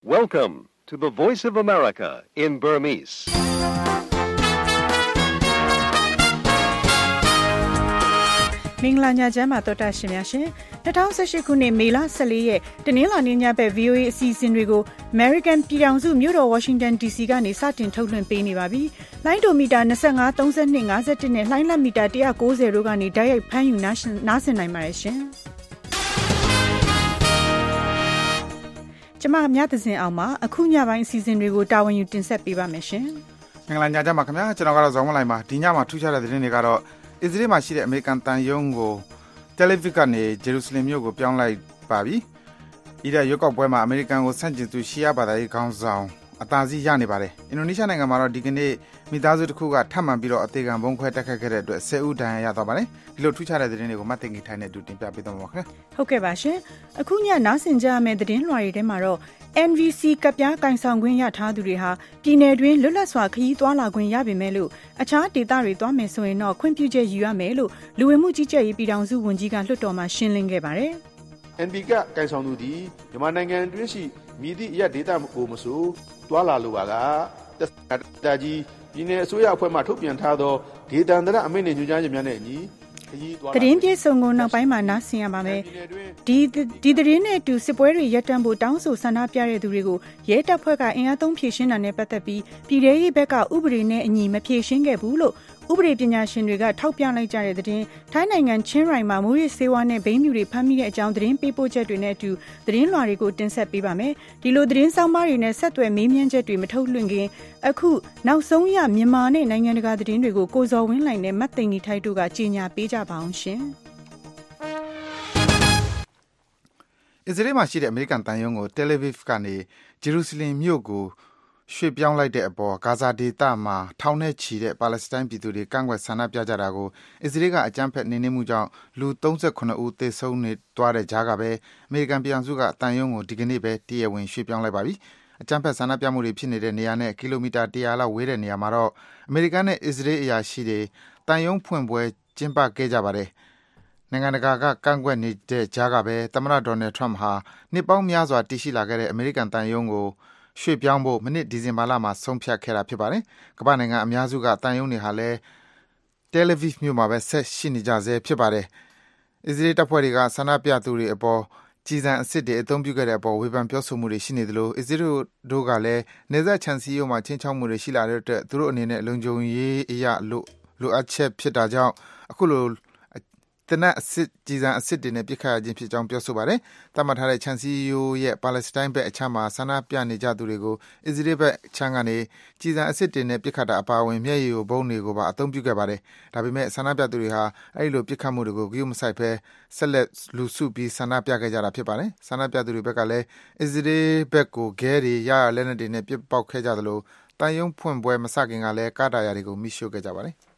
Welcome to the Voice of America in Burmese. ။မင်္ဂလာညချမ်းပါတော်တာရှင်များရှင်2018ခုနှစ်မေလ14ရက်တနင်္လာနေ့ညဘက် VOA အစီအစဉ်တွေကို American ပြည်ထောင်စုမြို့တော် Washington DC ကနေစတင်ထုတ်လွှင့်ပေးနေပါပြီ။လိုင်းဒိုမီတာ25 32 51နဲ့လိုင်းလက်မီတာ190တို့ကနေတိုက်ရိုက်ဖမ်းယူနားဆင်နိုင်ပါတယ်ရှင်။ကျမမြတ်သဇင်အောင်ပါအခုညပိုင်းအစီအစဉ်တွေကိုတာဝန်ယူတင်ဆက်ပေးပါမယ်ရှင်။မင်္ဂလာညချမ်းပါခင်ဗျာကျွန်တော်ကတော့ဇော်မလိုက်ပါဒီညမှာထူးခြားတဲ့သတင်းတွေကတော့အစ္စရေးမှာရှိတဲ့အမေရိကန်တန်ယုံကိုတယ်လီဗစ်ကနေဂျေရုဆလင်မြို့ကိုပြောင်းလိုက်ပါပြီ။ဒီတဲ့ရွေးကောက်ပွဲမှာအမေရိကန်ကိုဆန့်ကျင်သူရှီယာဘာသာရေးခေါင်းဆောင်အသာစီးရနေပါတယ်။အင်ဒိုနီးရှားနိုင်ငံမှာတော့ဒီကနေ့မိသားစုတစ်ခုကထပ်မံပြီးတော့အသေးခံဘုံခွဲတက်ခတ်ခဲ့တဲ့အတွက်10ဦးဒဏ်ရာရသွားပါတယ်။ဒီလိုထူးခြားတဲ့သတင်းတွေကိုမတ်တင်ကြီးထိုင်းနဲ့အတူတင်ပြပေးသွားမှာပါခင်ဗျ။ဟုတ်ကဲ့ပါရှင်။အခုညနားဆင်ကြရမယ့်သတင်းလွှာတွေထဲမှာတော့NVC ကပ်ပြားကင်ဆောင်ခွင့်ရထားသူတွေဟာပြည်내တွင်လွတ်လပ်စွာခရီးသွားလာခွင့်ရပေမဲ့လို့အခြားဒေသတွေသွားမယ်ဆိုရင်တော့ခွင့်ပြုချက်ယူရမယ်လို့လူဝင်မှုကြီးကြပ်ရေးပြည်ထောင်စုဝန်ကြီးကလွှတ်တော်မှာရှင်းလင်းခဲ့ပါတယ်။ NVC ကကင်ဆောင်သူသည်မြန်မာနိုင်ငံတွင်းရှိမြည်သည့်အရပ်ဒေတွေကိုမဆိုသွားလာလိုပါကတက်ကြီးပြည်내အစိုးရအဖွဲ့မှထုတ်ပြန်ထားသောဒေသန္တရအမိန့်နဲ့ညွှန်ကြားချက်များနဲ့အညီသတင်းပြေဆုံးကိုနောက်ပိုင်းမှာနားဆင်ရပါမယ်ဒီသတင်းနဲ့အတူစစ်ပွဲတွေရပ်တန့်ဖို့တောင်းဆိုဆန္ဒပြတဲ့သူတွေကိုရဲတပ်ဖွဲ့ကအင်အားသုံးဖြေရှင်းတာနဲ့ပတ်သက်ပြီးပြည်ထရေးဘက်ကဥပဒေနဲ့အညီမဖြေရှင်းခဲ့ဘူးလို့ဥပဒေပညာရှင်တွေကထောက်ပြလိုက်ကြတဲ့သတင်းထိုင်းနိုင်ငံချင်းရိုင်မှာမိုးရေဆေးဝါးနဲ့ဘိန်းမြူတွေဖမ်းမိတဲ့အကြောင်းသတင်းပေးပို့ချက်တွေနဲ့အတူသတင်းလွှာတွေကိုတင်ဆက်ပေးပါမယ်ဒီလိုသတင်းဆောင်မတွေနဲ့ဆက်သွယ်မေးမြန်းချက်တွေမထုတ်လွှင့်ခင်အခုနောက်ဆုံးရမြန်မာနဲ့နိုင်ငံတကာသတင်းတွေကိုကိုဇော်ဝင်းလှိုင်နဲ့မတ်သိန်ကြီးထိုက်တို့ကကြေညာပေးကြပါအောင်ရှင်အစ္စရေးမှာရှိတဲ့အမေရိကန်တန်ယုံကိုတယ်လီဗစ်ကနေဂျေရုဆလင်မြို့ကိုရွှေ့ပြောင်းလိုက်တဲ့အပေါ်ဂါဇာဒေသမှာထောင်နဲ့ချီတဲ့ပါလက်စတိုင်းပြည်သူတွေကန့်ကွက်ဆန္ဒပြကြတာကိုအစ္စရေးကအကြမ်းဖက်နှိမ်နင်းမှုကြောင့်လူ38ဦးသေဆုံးနေသွားတဲ့ကြားကပဲအမေရိကန်ပြည်ထောင်စုကတန်ယုံကိုဒီကနေ့ပဲတရားဝင်ရွှေ့ပြောင်းလိုက်ပါပြီ။အကြမ်းဖက်ဆန္ဒပြမှုတွေဖြစ်နေတဲ့နေရာနဲ့ကီလိုမီတာ100လောက်ဝေးတဲ့နေရာမှာတော့အမေရိကန်နဲ့အစ္စရေးအရာရှိတွေတန်ယုံဖွင့်ပွဲကျင်းပခဲ့ကြပါတယ်။နိုင်ငံတကာကကန့်ကွက်နေတဲ့ကြားကပဲသမ္မတဒေါ်နယ်ထရမ့်ဟာနှစ်ပေါင်းများစွာတည်ရှိလာခဲ့တဲ့အမေရိကန်တန်ယုံကိုရွှေ့ပြောင်းဖို့မနစ်ဒီဇင်ဘာလမှာဆုံးဖြတ်ခဲ့တာဖြစ်ပါတယ်။ကမ္ဘာနိုင်ငံအများစုကတန်ယုံတွေဟာလည်းတယ်လီဗစ်မြို့မှာပဲဆက်ရှိနေကြဆဲဖြစ်ပါတယ်။အစ္စရေးတပ်ဖွဲ့တွေကဆန္ဒပြသူတွေအပေါ်ကြည်စံအစ်စ်တွေအသုံးပြုခဲ့တဲ့အပေါ်ဝေဖန်ပြောဆိုမှုတွေရှိနေသလိုအစ္စရေးတို့ကလည်းနေဆက်ချန်စီယိုမှာချင်းချောက်မှုတွေရှိလာတဲ့အတွက်သူတို့အနေနဲ့လုံခြုံရေးအရာလိုအပ်ချက်ဖြစ်တာကြောင့်အခုလိုတနက်အစ်ကြည်စံအစ်စ်တွေနဲ့ပြစ်ခတ်ရခြင်းဖြစ်ကြောင်းပြောဆိုပါတယ်။တတ်မှတ်ထားတဲ့ချန်စီယိုရဲ့ပါလက်စတိုင်းဘက်အချမ်းမှာဆန္ဒပြနေကြသူတွေကိုအစ္စရေးဘက်ချမ်းကနေကြည်စံအစ်စ်တွေနဲ့ပြစ်ခတ်တာအပါအဝင်မျက်ရည်ကိုဘုံတွေကိုပါအသုံးပြုခဲ့ပါတယ်။ဒါပေမဲ့ဆန္ဒပြသူတွေဟာအဲဒီလိုပြစ်ခတ်မှုတွေကိုဂရုမစိုက်ဘဲဆက်လက်လူစုပြီးဆန္ဒပြခဲ့ကြတာဖြစ်ပါတယ်။ဆန္ဒပြသူတွေဘက်ကလည်းအစ္စရေးဘက်ကိုခဲတွေရရလက်နက်တွေနဲ့ပြစ်ပေါက်ခဲ့ကြသလိုတန်ယုံဖွင့်ပွဲမစခင်ကလည်းကားတာယာတွေကိုမိရှို့ခဲ့ကြပါတယ်။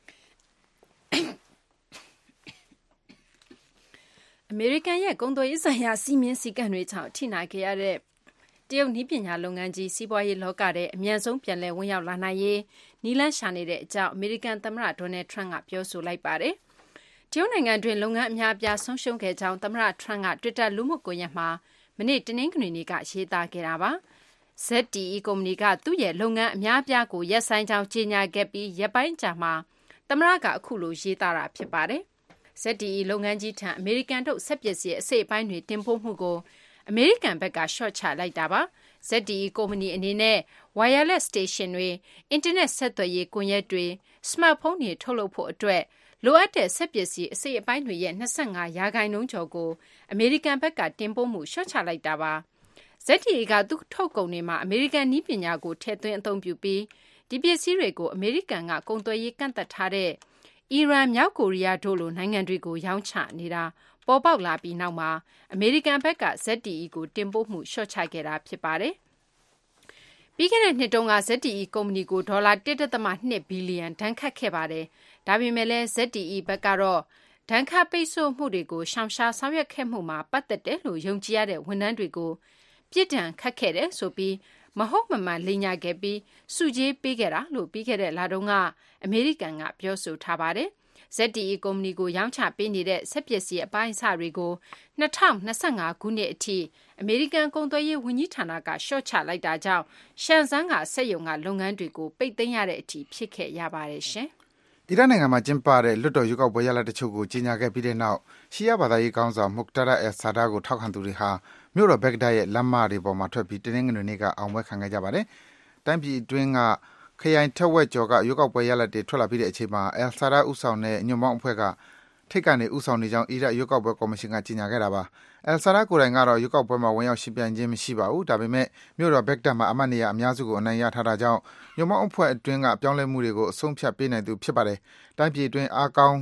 အမေရိကန်ရဲ့ကုန်သွယ်ရေးဆိုင်ရာစီမင်းစည်းကမ်းတွေကြောင့်ထိနာခဲ့ရတဲ့တရုတ်နည်းပညာလုပ်ငန်းကြီးစီးပွားရေးလောကတဲ့အမြန်ဆုံးပြန်လည်ဝင်ရောက်လာနိုင်ရေးနည်းလမ်းရှာနေတဲ့အကြောင်းအမေရိကန်သမ္မတဒေါ်နယ်ထရန့်ကပြောဆိုလိုက်ပါတယ်။တရုတ်နိုင်ငံတွင်လုပ်ငန်းအများအပြားဆုံးရှုံးခဲ့ကြောင်းသမ္မတထရန့်က Twitter လူမှုကွန်ရက်မှာမနေ့တနင်္ဂနွေနေ့ကရေးသားခဲ့တာပါ။ ZTE ကုမ္ပဏီကသူ့ရဲ့လုပ်ငန်းအများအပြားကိုရပ်ဆိုင်းကြောင်းကြေညာခဲ့ပြီးရက်ပိုင်းကြာမှသမ္မတကအခုလိုရေးသားတာဖြစ်ပါတယ်။ ZTE လုပ်ငန်းကြီးထံအမေရိကန်တို့စက်ပစ္စည်းအစိတ်အပိုင်းတွေတင်ပို့မှုကိုအမေရိကန်ဘက်ကရှော့ချလိုက်တာပါ။ ZTE ကုမ္ပဏီအနေနဲ့ wireless station တွေအင်တာနက်ဆက်သွယ်ရေးကွန်ရက်တွေစမတ်ဖုန်းတွေထုတ်လုပ်ဖို့အတွက်လိုအပ်တဲ့စက်ပစ္စည်းအစိတ်အပိုင်းတွေရဲ့25%ကျော်ကိုအမေရိကန်ဘက်ကတင်ပို့မှုရှော့ချလိုက်တာပါ။ ZTE ကသူ့ထုတ်ကုန်တွေမှာအမေရိကန်နည်းပညာကိုထည့်သွင်းအသုံးပြုပြီးဒီပစ္စည်းတွေကိုအမေရိကန်ကကုန်သွယ်ရေးကန့်သတ်ထားတဲ့အီရန်မြောက်ကိုရီးယားတို့လိုနိုင်ငံတွေကိုရောင်းချနေတာပေါ်ပေါက်လာပြီးနောက်မှာအမေရိကန်ဘက်က ZTE ကိုတင်ပို့မှုလျှော့ချခဲ့တာဖြစ်ပါတယ်။ပြီးခဲ့တဲ့နှစ်တုန်းက ZTE ကုမ္ပဏီကိုဒေါ်လာ 1.2 ဘီလီယံဒဏ်ခတ်ခဲ့ပါတယ်။ဒါပေမဲ့လည်း ZTE ဘက်ကတော့ဒဏ်ခတ်ပိတ်ဆို့မှုတွေကိုရှောင်ရှားဆောင်ရွက်ခဲ့မှုမှာပတ်သက်တယ်လို့ယုံကြည်ရတဲ့ဝန်ထမ်းတွေကိုပြစ်ဒဏ်ခတ်ခဲ့တယ်ဆိုပြီးမဟုတ်မမှန်လိမ်ညာခဲ့ပြီးစုကြေးပေးခဲ့တာလို့ပြီးခဲ့တဲ့လတုန်းကအမေရိကန်ကပြောဆိုထားပါတယ်။ ZTE ကုမ္ပဏီကိုရောင်းချပေးနေတဲ့စက်ပစ္စည်းအပိုင်းအစတွေကို2025 ခုနှစ်အထိအမေရိကန်ကုန်သွယ်ရေးဝန်ကြီးဌာနကလျှော့ချလိုက်တာကြောင့်ရှန်ဇန်းကစက်ရုံကလုပ်ငန်းတွေကိုပိတ်သိမ်းရတဲ့အထိဖြစ်ခဲ့ရပါတယ်ရှင်။အီရတ်နိုင်ငံမှာကျင်းပတဲ့လွတ်တော်ရွေးကောက်ပွဲရလဒ်တချို့ကိုကြေညာခဲ့ပြီးတဲ့နောက်ရှီယာဘာသာရေးခေါင်းဆောင် Muqtada al-Sadr ကိုထောက်ခံသူတွေဟာမြို့တော်ဘက်ဂဒက်ရဲ့လမ်းမတွေပေါ်မှာထွက်ပြီးတနင်္ဂနွေနေ့ကအောင်ပွဲခံခဲ့ကြပါတယ်။တိုင်းပြည်အတွင်းကခရိုင်ထက်ဝက်ကျော်ကရွေးကောက်ပွဲရလဒ်တွေထွက်လာပြီးတဲ့အချိန်မှာ al-Sadr ဦးဆောင်တဲ့ညွန့်ပေါင်းအဖွဲ့ကထိပ်ကနေဦးဆောင်နေကြောင်းအီရတ်ရွေးကောက်ပွဲကော်မရှင်ကကြေညာခဲ့တာပါ။ al-Sadr ကိုယ်တိုင်ကတော့ရွေးကောက်ပွဲမှာဝင်ရောက်ယှဉ်ပြိုင်ခြင်းမရှိပါဘူး။ဒါပေမဲ့မြို့တော်ဘက်ဂဒက်မှာအမတ်နေရာအများစုကိုအနိုင်ရထားတာကြောင့်ညွန့်ပေါင်းအဖွဲ့အတွင်းကပြောင်းလဲမှုတွေကိုအဆုံးဖြတ်ပေးနိုင်သူဖြစ်ပါတယ်။တိုင်းပြည်အတွင်းအင်အားကောင်း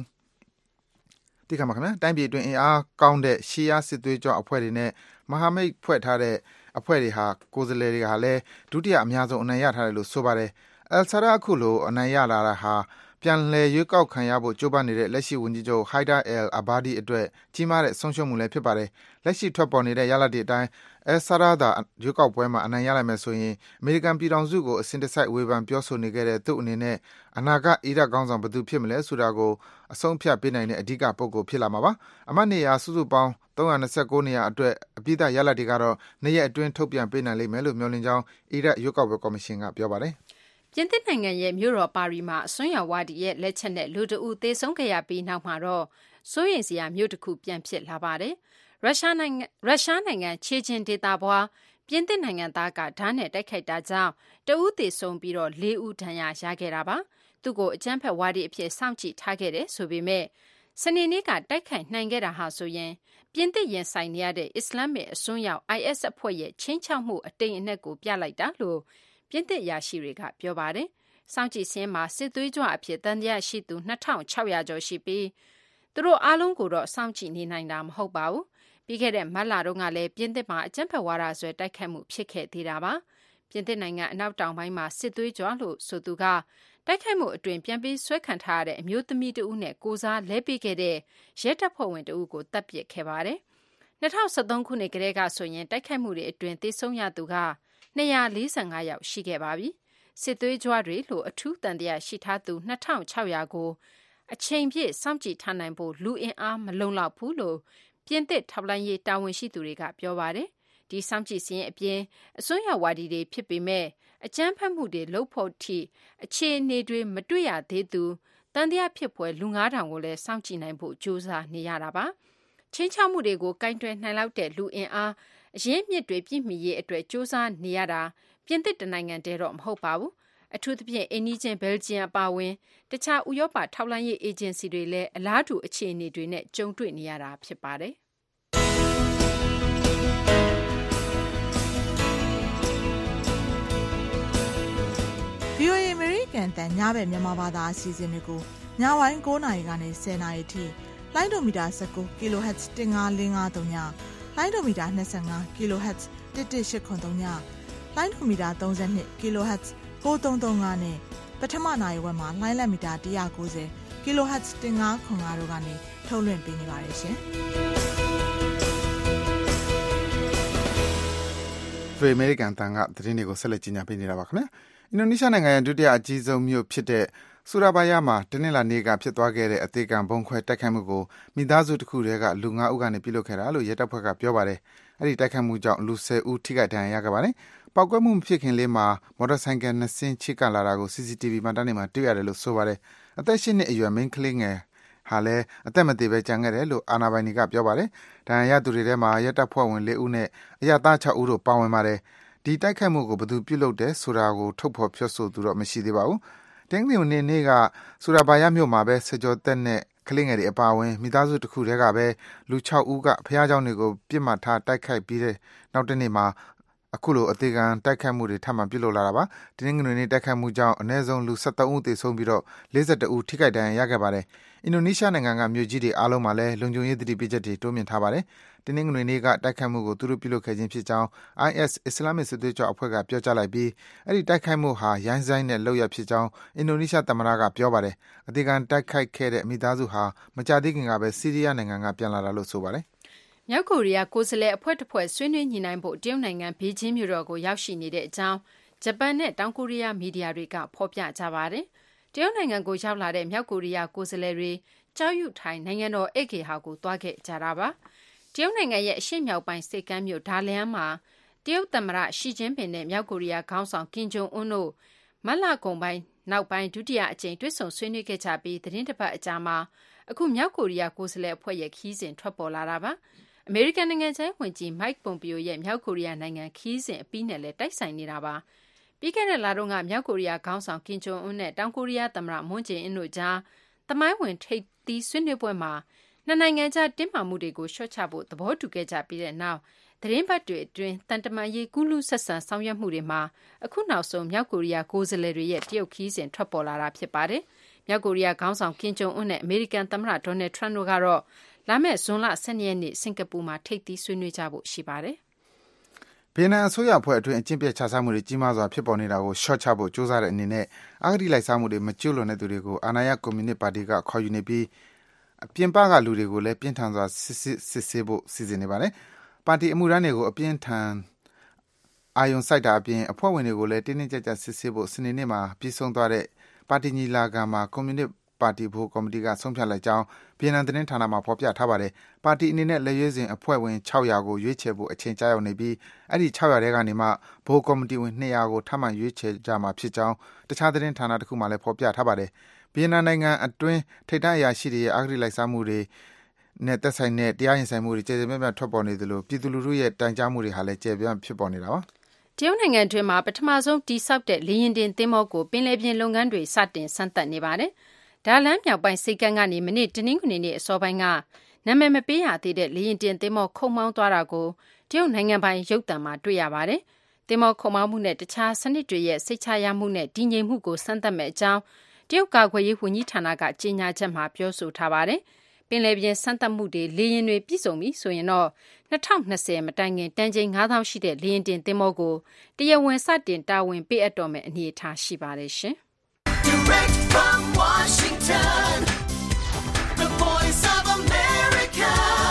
တဲ့ရှီယာစစ်သွေးကြွအဖွဲ့တွေနဲ့မဟာမိတ်ဖွဲ့ထားတဲ့အဖွဲ့တွေဟာကိုယ်စားလှယ်တွေဟာလည်းဒုတိယအများဆုံးအနိုင်ရထားတယ်လို့ဆိုပါတယ်။ al-Sadr အခုလိုအနိုင်ရလာတာဟာပြန်လည်ရွေးကောက်ခံရဖို့ကြိုးပမ်းနေတဲ့လက်ရှိဝန်ကြီးချုပ် Haider al-Abadi အတွက်ကြီးမားတဲ့ဆုံးရှုံးမှုလည်းဖြစ်ပါတယ်။လက်ရှိထွက်ပေါ်နေတဲ့ရလဒ်တွေအတိုင်း al-Sadr သာရွေးကောက်ပွဲမှာအနိုင်ရလိုက်မယ်ဆိုရင်အမေရိကန်ပြည်ထောင်စုကိုအစဉ်တစိုက်ဝေဖန်ပြောဆိုနေခဲ့တဲ့သူ့အနေနဲ့အနာဂတ်အီရတ်ခေါင်းဆောင်ဘယ်သူဖြစ်မလဲဆိုတာကိုအဆုံးဖြတ်ပေးနိုင်တဲ့အဓိကပုဂ္ဂိုလ်ဖြစ်လာမှာပါ။အမတ်နေရာစုစုပေါင်း329နေရာအတွက်အပြီးသတ်ရလဒ်တွေကတော့2ရက်အတွင်းထုတ်ပြန်ပေးနိုင်လိမ့်မယ်လို့မျှော်လင့်ကြောင်းအီရတ်ရွေးကောက်ပွဲကော်မရှင်ကပြောပါတယ်။ပြင်သစ်နိုင်ငံရဲ့မြို့တော်ပါရီမှာအစွန်းရောက်ဝါဒီရဲ့လက်ချက်နဲ့လူတအုပ်သေဆုံးခဲ့ရပြီးနောက်မှာတော့စိုးရိမ်စရာမြို့တစ်ခုပြန်ဖြစ်လာပါတယ်။ရုရှားနိုင်ငံခြေချင်းဒေသဘွားပြင်သစ်နိုင်ငံသားကဓာတ်နဲ့တိုက်ခိုက်တာကြောင့်တဦးသေဆုံးပြီးတော့4ဦးဒဏ်ရာရခဲ့တာပါ။သူ့ကိုအကြမ်းဖက်ဝါဒီအဖြစ်စောင့်ကြည့်ထားခဲ့တယ်ဆိုပေမဲ့စနေနေ့ကတိုက်ခိုက်နိုင်ခဲ့တာဟာဆိုရင်ပြင်သစ်ရင်ဆိုင်နေရတဲ့အစ္စလာမစ်အစွန်းရောက် IS အဖွဲ့ရဲ့ချင်းချောက်မှုအတိမ်အနက်ကိုပြလိုက်တာလို့ပြင်သစ်ရာရှိတွေကပြောပါတယ်။စောင့်ကြည့်စင်းမှာစစ်သွေးကြွအဖြစ်တန်တရားရှိသူ2600ကျော်ရှိပြီးသူတို့အားလုံးကိုတော့စောင့်ကြည့်နေနိုင်တာမဟုတ်ပါဘူး။ပြီးခဲ့တဲ့မတ်လတုန်းကလည်းပြင်သစ်မှာအကြမ်းဖက်ဝါဒဆွဲတိုက်ခိုက်မှုဖြစ်ခဲ့သေးတာပါ။ပြင်သစ်နိုင်ငံအနောက်တောင်ပိုင်းမှာစစ်သွေးကြွလို့ဆိုသူကတိုက်ခိုက်မှုအတွင်ပြန်ပြီးဆွဲခံထားရတဲ့အမျိုးသမီးတဦးနဲ့ကိုစားလဲပေးခဲ့တဲ့ရဲတပ်ဖွဲ့ဝင်တဦးကိုတပ်ပစ်ခဲ့ပါတယ်။2013ခုနှစ်ကတည်းကဆိုရင်တိုက်ခိုက်မှုတွေအတွင်သေဆုံးရသူက245ယောက်ရှိခဲ့ပါပြီ။စစ်သွေးကြွတွေလို့အထူးတန်တရားရှိထားသူ2600ကိုအချိန်ပြည့်စောင့်ကြည့်ထားနိုင်ဖို့လူအင်အားမလုံလောက်ဘူးလို့ပြင်သစ်ထောက်လှမ်းရေးတာဝန်ရှိသူတွေကပြောပါတယ်။ဒီစောင့်ကြည့်စင်းအပြင်အစွန်းရောက်ဝါဒီတွေဖြစ်ပေမဲ့အကြမ်းဖက်မှုတွေလုပ်ဖို့ထိအခြေအနေတွေမတွေ့ရသေးသူတန်တရားဖြစ်ပွဲလူ9000ကိုလည်းစောင့်ကြည့်နိုင်ဖို့ကြိုးစားနေရတာပါ။ချင်းချောက်မှုတွေကိုကင်တွယ်နိုင်လောက်တဲ့လူအင်အားအရင်းမြစ်တွေပြည့်မီရေးအတွက်စ조사နေရတာပြင်သစ်တနိုင်ငံတည်းတော့မဟုတ်ပါဘူး။အထူးသဖြင့်အိန္ဒိယဘယ်လ်ဂျီယံအပါအဝင်တခြားဥရောပထောက်လှမ်းရေးအေဂျင်စီတွေလည်းအလားတူအခြေအနေတွေနဲ့ကြုံတွေ့နေရတာဖြစ်ပါတယ်။ VOA အမေရိကန်တန်ညဘက်မြန်မာဘာသာအစီအစဉ်တွေကိုညဝိုင်း9:00 နာရီကနေ10:00 နာရီထိလိုင်းဒိုမီတာ19 kHz 15553ညလိုင်းဒိုမီတာ25 kHz 11883ညလိုင်းဒိုမီတာ32 kHz 9335နဲ့ပထမနာရီဝက်မှာလိုင်းလက်မီတာ190 kHz 1505တို့ကနေထုတ်လွှင့်ပေးနေပါတယ်ရှင်။ VOA အမေရိကန်တန်ကသတင်းတွေကိုဆက်လက်ကြီးညာပေးနေတာပါခင်ဗျာ။အင်ဒိုနီးရှားနိုင်ငံရဲ့ဒုတိယအကြီးဆုံးမြို့ဖြစ်တဲ့ဆူရာဘာယာမှာတနင်္လာနေ့ကဖြစ်သွားခဲ့တဲ့အသေးခံဘုံခွဲတိုက်ခိုက်မှုကိုမိသားစုတစ်ခုတည်းကလူ9ဦးကနေပြုလုပ်ခဲ့တာလို့ရဲတပ်ဖွဲ့ကပြောပါတယ်။အဲဒီတိုက်ခိုက်မှုကြောင့်လူ10ဦးထိခိုက်ဒဏ်ရာရခဲ့ပါတယ်။ပောက်ကွဲမှုမဖြစ်ခင်လေးမှာမော်တော်ဆိုင်ကယ်2စင်းချိကလာတာကို CCTV မှတ်တမ်းတွေမှာတွေ့ရတယ်လို့ဆိုပါတယ်။အသက်8နှစ်အရွယ်မိန်းကလေးငယ်ဟာလည်းအသက်မသေဘဲကြံခဲ့တယ်လို့အာဏာပိုင်တွေကပြောပါတယ်။ဒဏ်ရာရသူတွေထဲမှာရဲတပ်ဖွဲ့ဝင်4ဦးနဲ့အရပ်သား6ဦးတို့ပါဝင်ပါတယ်။ဒီတိုက်ခိုက်မှုကိုဘယ်သူပြုလုပ်တယ်ဆိုတာကိုထုတ်ဖော်ပြောဆိုသူတော့မရှိသေးပါဘူး။တင်းကလီနေ့ကဆူရာဘာယာမြို့မှာပဲစကြောသက်နဲ့ကလေးငယ်တွေအပါအဝင်မိသားစုတစ်ခုတည်းကပဲလူ6ဦးကဖျားเจ้าတွေကိုပြစ်မှတ်ထားတိုက်ခိုက်ပြီးတဲ့နောက်တနေ့မှာအခုလိုအသေးခံတိုက်ခိုက်မှုတွေထပ်မံပြုလုပ်လာတာပါ။တင်းကလီနေ့တိုက်ခိုက်မှုကြောင့်အနည်းဆုံးလူ73ဦးသေဆုံးပြီးတော့42ဦးထိခိုက်ဒဏ်ရာရခဲ့ပါတယ်။အင်ဒိုနီးရှားနိုင်ငံကမြို့ကြီးတွေအားလုံးမှာလည်းလုံခြုံရေးသတိပေးချက်တွေတိုးမြှင့်ထားပါတယ်။တင်းကလီနေ့ကတိုက်ခိုက်မှုကိုသူတို့ပြုလုပ်ခဲ့ခြင်းဖြစ်ကြောင်း IS အစ္စလာမစ်စစ်သွေးကြွအဖွဲ့ကပြောကြားလိုက်ပြီးအဲဒီတိုက်ခိုက်မှုဟာရိုင်းစိုင်းတဲ့လုပ်ရဖြစ်ကြောင်းအင်ဒိုနီးရှားသမ္မတကပြောပါတယ်။အသေးခံတိုက်ခိုက်ခဲ့တဲ့မိသားစုဟာမကြာသေးခင်ကပဲဆီးရီးယားနိုင်ငံကပြန်လာတာလို့ဆိုပါတယ်။မြောက်ကိုရီးယားကိုယ်စားလှယ်အဖွဲ့တစ်ဖွဲ့ဆွေးနွေးညှိနှိုင်းဖို့တရုတ်နိုင်ငံဘေကျင်းမြို့တော်ကိုရောက်ရှိနေတဲ့အကြောင်းဂျပန်နဲ့တောင်ကိုရီးယားမီဒီယာတွေကဖော်ပြကြပါတယ်။တရုတ်နိုင်ငံကိုရောက်လာတဲ့မြောက်ကိုရီးယားကိုယ်စားလှယ်တွေကြောက်ရွံ့ထိုင်နိုင်ငံတော်ဧည့်ဂေဟာကိုသွားခဲ့ကြတာပါတရုတ်နိုင်ငံရဲ့အရှေ့မြောက်ပိုင်းစိတ်ကမ်းမြို့ဒါလျန်းမှာတရုတ်သမ္မတရှီကျင်းပင်နဲ့မြောက်ကိုရီးယားခေါင်းဆောင်ကင်ဂျုံအွန်းတို့မတ်လကုန်ပိုင်းနောက်ပိုင်းဒုတိယအကြိမ်တွေ့ဆုံဆွေးနွေးခဲ့ကြပြီးသတင်းတစ်ပတ်အကြာမှာအခုမြောက်ကိုရီးယားကိုယ်စားလှယ်အဖွဲ့ရဲ့ခီးစဉ်ထွက်ပေါ်လာတာပါအမေရိကန်နိုင်ငံခြားရေးဝန်ကြီးမိုက်ပွန်ပီယိုရဲ့မြောက်ကိုရီးယားနိုင်ငံခီးစဉ်အပြီးနဲ့လည်းတိုက်ဆိုင်နေတာပါပြီးခဲ့တဲ့လတုန်းကမြောက်ကိုရီးယားခေါင်းဆောင်ကင်ဂျုံအွန်းနဲ့တောင်ကိုရီးယားသမ္မတမွန်းဂျေအင်းတို့ကြားသမိုင်းဝင်ထိပ်သီးဆွေးနွေးပွဲမှာနှစ်နိုင်ငံကြားတင်းမာမှုတွေကိုလျှော့ချဖို့သဘောတူခဲ့ကြပြီးတဲ့နောက်သတင်းပတ်တွေအတွင်းတန်တမာရေးကူးလူးဆက်ဆံဆောင်ရွက်မှုတွေမှာအခုနောက်ဆုံးမြောက်ကိုရီးယားကိုယ်စားလှယ်တွေရဲ့တရုတ်ခီးစဉ်ထွက်ပေါ်လာတာဖြစ်ပါတယ်။မြောက်ကိုရီးယားခေါင်းဆောင်ကင်ဂျုံအွန်းနဲ့အမေရိကန်သမ္မတဒေါ်နယ်ထရန့်တို့ကတော့လာမယ့်ဇွန်လ12ရက်နေ့စင်ကာပူမှာထိပ်သီးဆွေးနွေးကြဖို့ရှိပါတယ်။ဗီယက်နမ်အစိုးရအဖွဲ့အတွင်းအကျင့်ပျက်ခြစားမှုတွေကြီးမားစွာဖြစ်ပေါ်နေတာကိုရှော့ချဖို့ကြိုးစားတဲ့အနေနဲ့အဂတိလိုက်စားမှုတွေမကျူးလွန်တဲ့သူတွေကိုအာဏာရကွန်မြူနစ်ပါတီကခေါ်ယူနေပြီးအပြင်ပကလူတွေကိုလည်းပြင်းထန်စွာစစ်ဆေးဖို့စီစဉ်နေပါတယ်။ပါတီအမှုရန်တွေကိုအပြင်းထန်အာယုံစိုက်တာအပြင်အဖွဲ့ဝင်တွေကိုလည်းတင်းတင်းကြပ်ကြပ်စစ်ဆေးဖို့စနေနေ့မှာပြီးဆုံးသွားတဲ့ပါတီညီလာခံမှာကွန်မြူနစ်ပါတီဘိုကော်မတီကဆုံးဖြတ်လိုက်ကြောင်းဗီယက်နမ်သတင်းဌာနမှာဖော်ပြထားပါတယ်။ပါတီအနေနဲ့လက်ရွေးစင်အဖွဲ့ဝင်600ကိုရွေးချယ်ဖို့အချိန်ကြာရောက်နေပြီးအဲ့ဒီ600ထဲကနေမှဘိုကော်မတီဝင်200ကိုထပ်မံရွေးချယ်ကြမှာဖြစ်ကြောင်းတခြားသတင်းဌာနတစ်ခုမှလည်းဖော်ပြထားပါတယ်။ဗီယက်နမ်နိုင်ငံအတွင်းထိပ်တန်းအရာရှိတွေရဲ့အဂတိလိုက်စားမှုတွေနဲ့သက်ဆိုင်တဲ့တရားရင်ဆိုင်မှုတွေကျေကျေပြန့်ပြန့်ထွက်ပေါ်နေသလိုပြည်သူလူထုရဲ့တိုင်ကြားမှုတွေဟာလည်းကျေပြန့်ဖြစ်ပေါ်နေတာပါ။တရုတ်နိုင်ငံအတွင်းမှာပထမဆုံးတိစောက်တဲ့လေယာဉ်တင်သင်္ဘောကိုပင်လယ်ပြင်လုပ်ငန်းတွေစတင်စမ်းသပ်နေပါတယ်။ဒါလမ်းမြောက်ပိုင်းစိတ်ကမ်းကနေမနေ့တနင်္ဂနွေနေ့အစောပိုင်းကနာမည်မပေးရသေးတဲ့လေယာဉ်တင်သင်္ဘောခုံမောင်းသွားတာကိုတရုတ်နိုင်ငံပိုင်ရုပ်သံမှာတွေ့ရပါတယ်။သင်္ဘောခုံမောင်းမှုနဲ့တခြားစနစ်တွေရဲ့စိတ်ချရမှုနဲ့တည်ငြိမ်မှုကိုစမ်းသပ်မဲ့အကြောင်းတရုတ်ကာကွယ်ရေးဝန်ကြီးဌာနကကြေညာချက်မှာပြောဆိုထားပါတယ်။ပင်လယ်ပြင်စမ်းသပ်မှုတွေလေယာဉ်တွေပြည်စုံပြီဆိုရင်တော့2020မတိုင်ခင်တန်ချိန် 9000 ရှိတဲ့လေယာဉ်တင်သင်္ဘောကိုတရားဝင်စတင်တာဝန်ပေးအပ်တော်မယ့်အနေအထားရှိပါတယ်ရှင်။ Direct from Washington, the voice of America,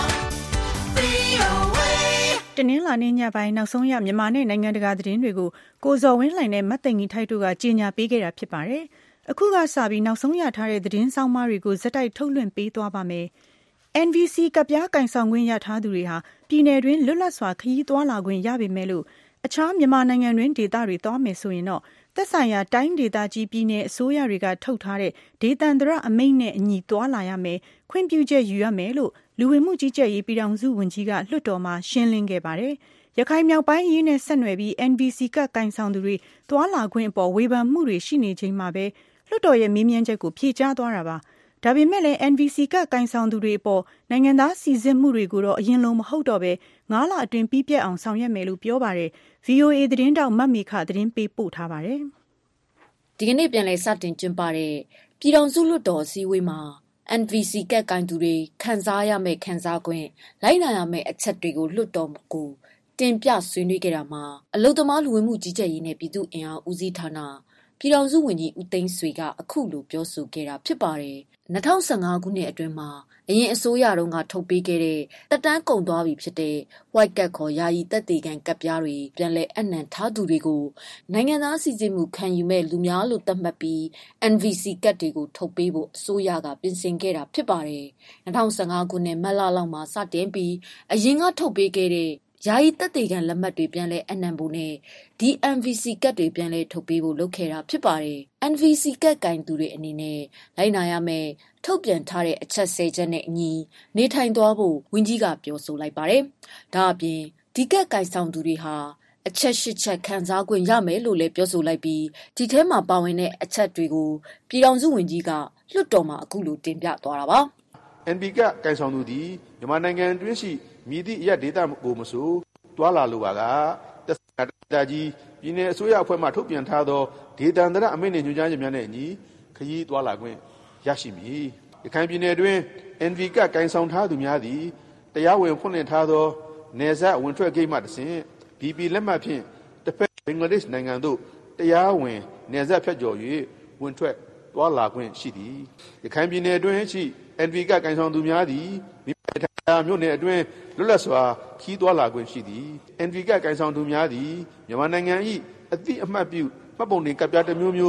VOA. တနင်္လာနေ့ညပိုင်းနောက်ဆုံးရမြန်မာနဲ့နိုင်ငံတကာသတင်းတွေကိုကိုဇော်ဝင်းလှိုင်နဲ့မတ်သိန်ကြီးထိုက်တို့ကကြေညာပေးခဲ့တာဖြစ်ပါတယ်။အခုကစပြီးနောက်ဆုံးရထားတဲ့သတင်းဆောင်မတွေကိုဇက်တိုက်ထုတ်လွှင့်ပေးသွားပါမယ်။ NVC ကပ်ပြားကင်ဆောင်ခွင့်ရထားသူတွေဟာပြည်내တွင်လွတ်လပ်စွာခရီးသွားလာခွင့်ရပေမဲ့လို့အခြားမြန်မာနိုင်ငံတွင်ဒေသတွေသွားမယ်ဆိုရင်တော့သက်ဆိုင်ရာတိုင်းဒေသကြီးပြည်내အစိုးရတွေကထုတ်ထားတဲ့ဒေသန္တရအမိန့်နဲ့အညီသွားလာရမယ်ခွင့်ပြုချက်ယူရမယ်လို့လူဝင်မှုကြီးကြပ်ရေးပြည်ထောင်စုဝန်ကြီးကလွှတ်တော်မှာရှင်းလင်းခဲ့ပါတယ်။ရခိုင်မြောက်ပိုင်းရေးနဲ့ဆက်နွယ်ပြီး NVC ကကင်ဆောင်သူတွေသွားလာခွင့်အပေါ်ဝေဖန်မှုတွေရှိနေချိန်မှာပဲလွှတ်တော်ရဲ့မေးမြန်းချက်ကိုဖြေကြားသွားတာပါ။ဒါပေမဲ့လည်း NVC ကကင်ဆောင်သူတွေအပေါ်နိုင်ငံသားစီစစ်မှုတွေကိုတော့အရင်လိုမဟုတ်တော့ပဲ9လအတွင်းပြီးပြတ်အောင်ဆောင်ရွက်မယ်လို့ပြောပါတယ်။ VOA သတင်းတောက်မတ်မီခသတင်းပေးပို့ထားပါတယ်။ဒီကနေ့ပြန်လည်စတင်ကျင်းပတဲ့ပြည်ထောင်စုလွှတ်တော်အစည်းအဝေးမှာ NVC ကကင်သူတွေခံစားရမယ့်ခံစား권လိုက်နာရမယ့်အချက်တွေကိုလွှတ်တော်ကိုတင်ပြဆွေးနွေးခဲ့တာမှာအလုံသမားလူဝင်မှုကြီးကြပ်ရေးနဲ့ပြည်သူ့အင်အားဦးစီးဌာနပြည်ထောင်စုဝန်ကြီးဦးသိန်းဆွေကအခုလိုပြောဆိုခဲ့တာဖြစ်ပါတယ်။2015ခုနှစ်အတွင်းမှာအရင်အစိုးရတုန်းကထုတ်ပေးခဲ့တဲ့တက်တန်းကုန်သွားပြီဖြစ်တဲ့ White Card ခေါ်ယာယီသက်သေခံကပ်ပြားတွေပြန်လည်အနှံထားသူတွေကိုနိုင်ငံသားစီစစ်မှုခံယူမဲ့လူများလို့သတ်မှတ်ပြီး NVC ကတ်တွေကိုထုတ်ပေးဖို့အစိုးရကပြင်ဆင်ခဲ့တာဖြစ်ပါတယ်။2015ခုနှစ်မတ်လလောက်မှာစတင်ပြီးအရင်ကထုတ်ပေးခဲ့တဲ့ယာယီသက်သေခံလက်မှတ်တွေပြန်လဲအနှံဖို့နဲ့ဒီ NVC ကတ်တွေပြန်လဲထုတ်ပေးဖို့လုပ်ခဲ့တာဖြစ်ပါတယ်။ NVC ကတ်ကင်သူတွေအနေနဲ့လိုက်နာရမယ့်ထုတ်ပြန်ထားတဲ့အချက်10ချက်နဲ့အညီနေထိုင်သွားဖို့ဝန်ကြီးကပြောဆိုလိုက်ပါတယ်။ဒါအပြင်ဒီကတ်ကင်ဆောင်သူတွေဟာအချက်8ချက်ခံစား권ရမယ်လို့လည်းပြောဆိုလိုက်ပြီးဒီထဲမှာပါဝင်တဲ့အချက်တွေကိုပြည်ထောင်စုဝန်ကြီးကလွှတ်တော်မှာအခုလိုတင်ပြသွားတာပါ။ NVC ကကင်ဆောင်သူဒီမြန်မာနိုင်ငံတွင်းရှိမြည်သည့်အရက်ဒေတာကိုမဆိုတွာလာလိုပါကသက်ဆိုင်ရာကြီးပြည်내အစိုးရအဖွဲ့မှထုတ်ပြန်ထားသောဒေသန္တရအမိန့်နှင့်ညွှန်ကြားချက်များနဲ့အညီခရီးတွာလာခွင့်ရရှိမည်။ရခိုင်ပြည်내တွင် NVC ကကင်ဆောင်ထားသူများသည်တရားဝင်ဖွင့်လှစ်ထားသောနယ်စပ်ဝင်ထွက်ဂိတ်မှတဆင့် BP လက်မှတ်ဖြင့်တစ်ဖက်ဘင်္ဂလားဒေ့ရှ်နိုင်ငံသို့တရားဝင်နယ်စပ်ဖြတ်ကျော်၍ဝင်ထွက်တွာလာခွင့်ရှိသည်။ရခိုင်ပြည်내တွင်ရှိ NVC ကကင်ဆောင်သူများသည်မြို့နယ်အတွင်းလွတ်လပ်စွာခီးသွားလာခွင့်ရှိသည် NVC ကကင်ဆောင်သူများသည်မြန်မာနိုင်ငံ၏အသည့်အမှတ်ပြုမှတ်ပုံတင်ကပ်ပြားတစ်မျိုးမျိုး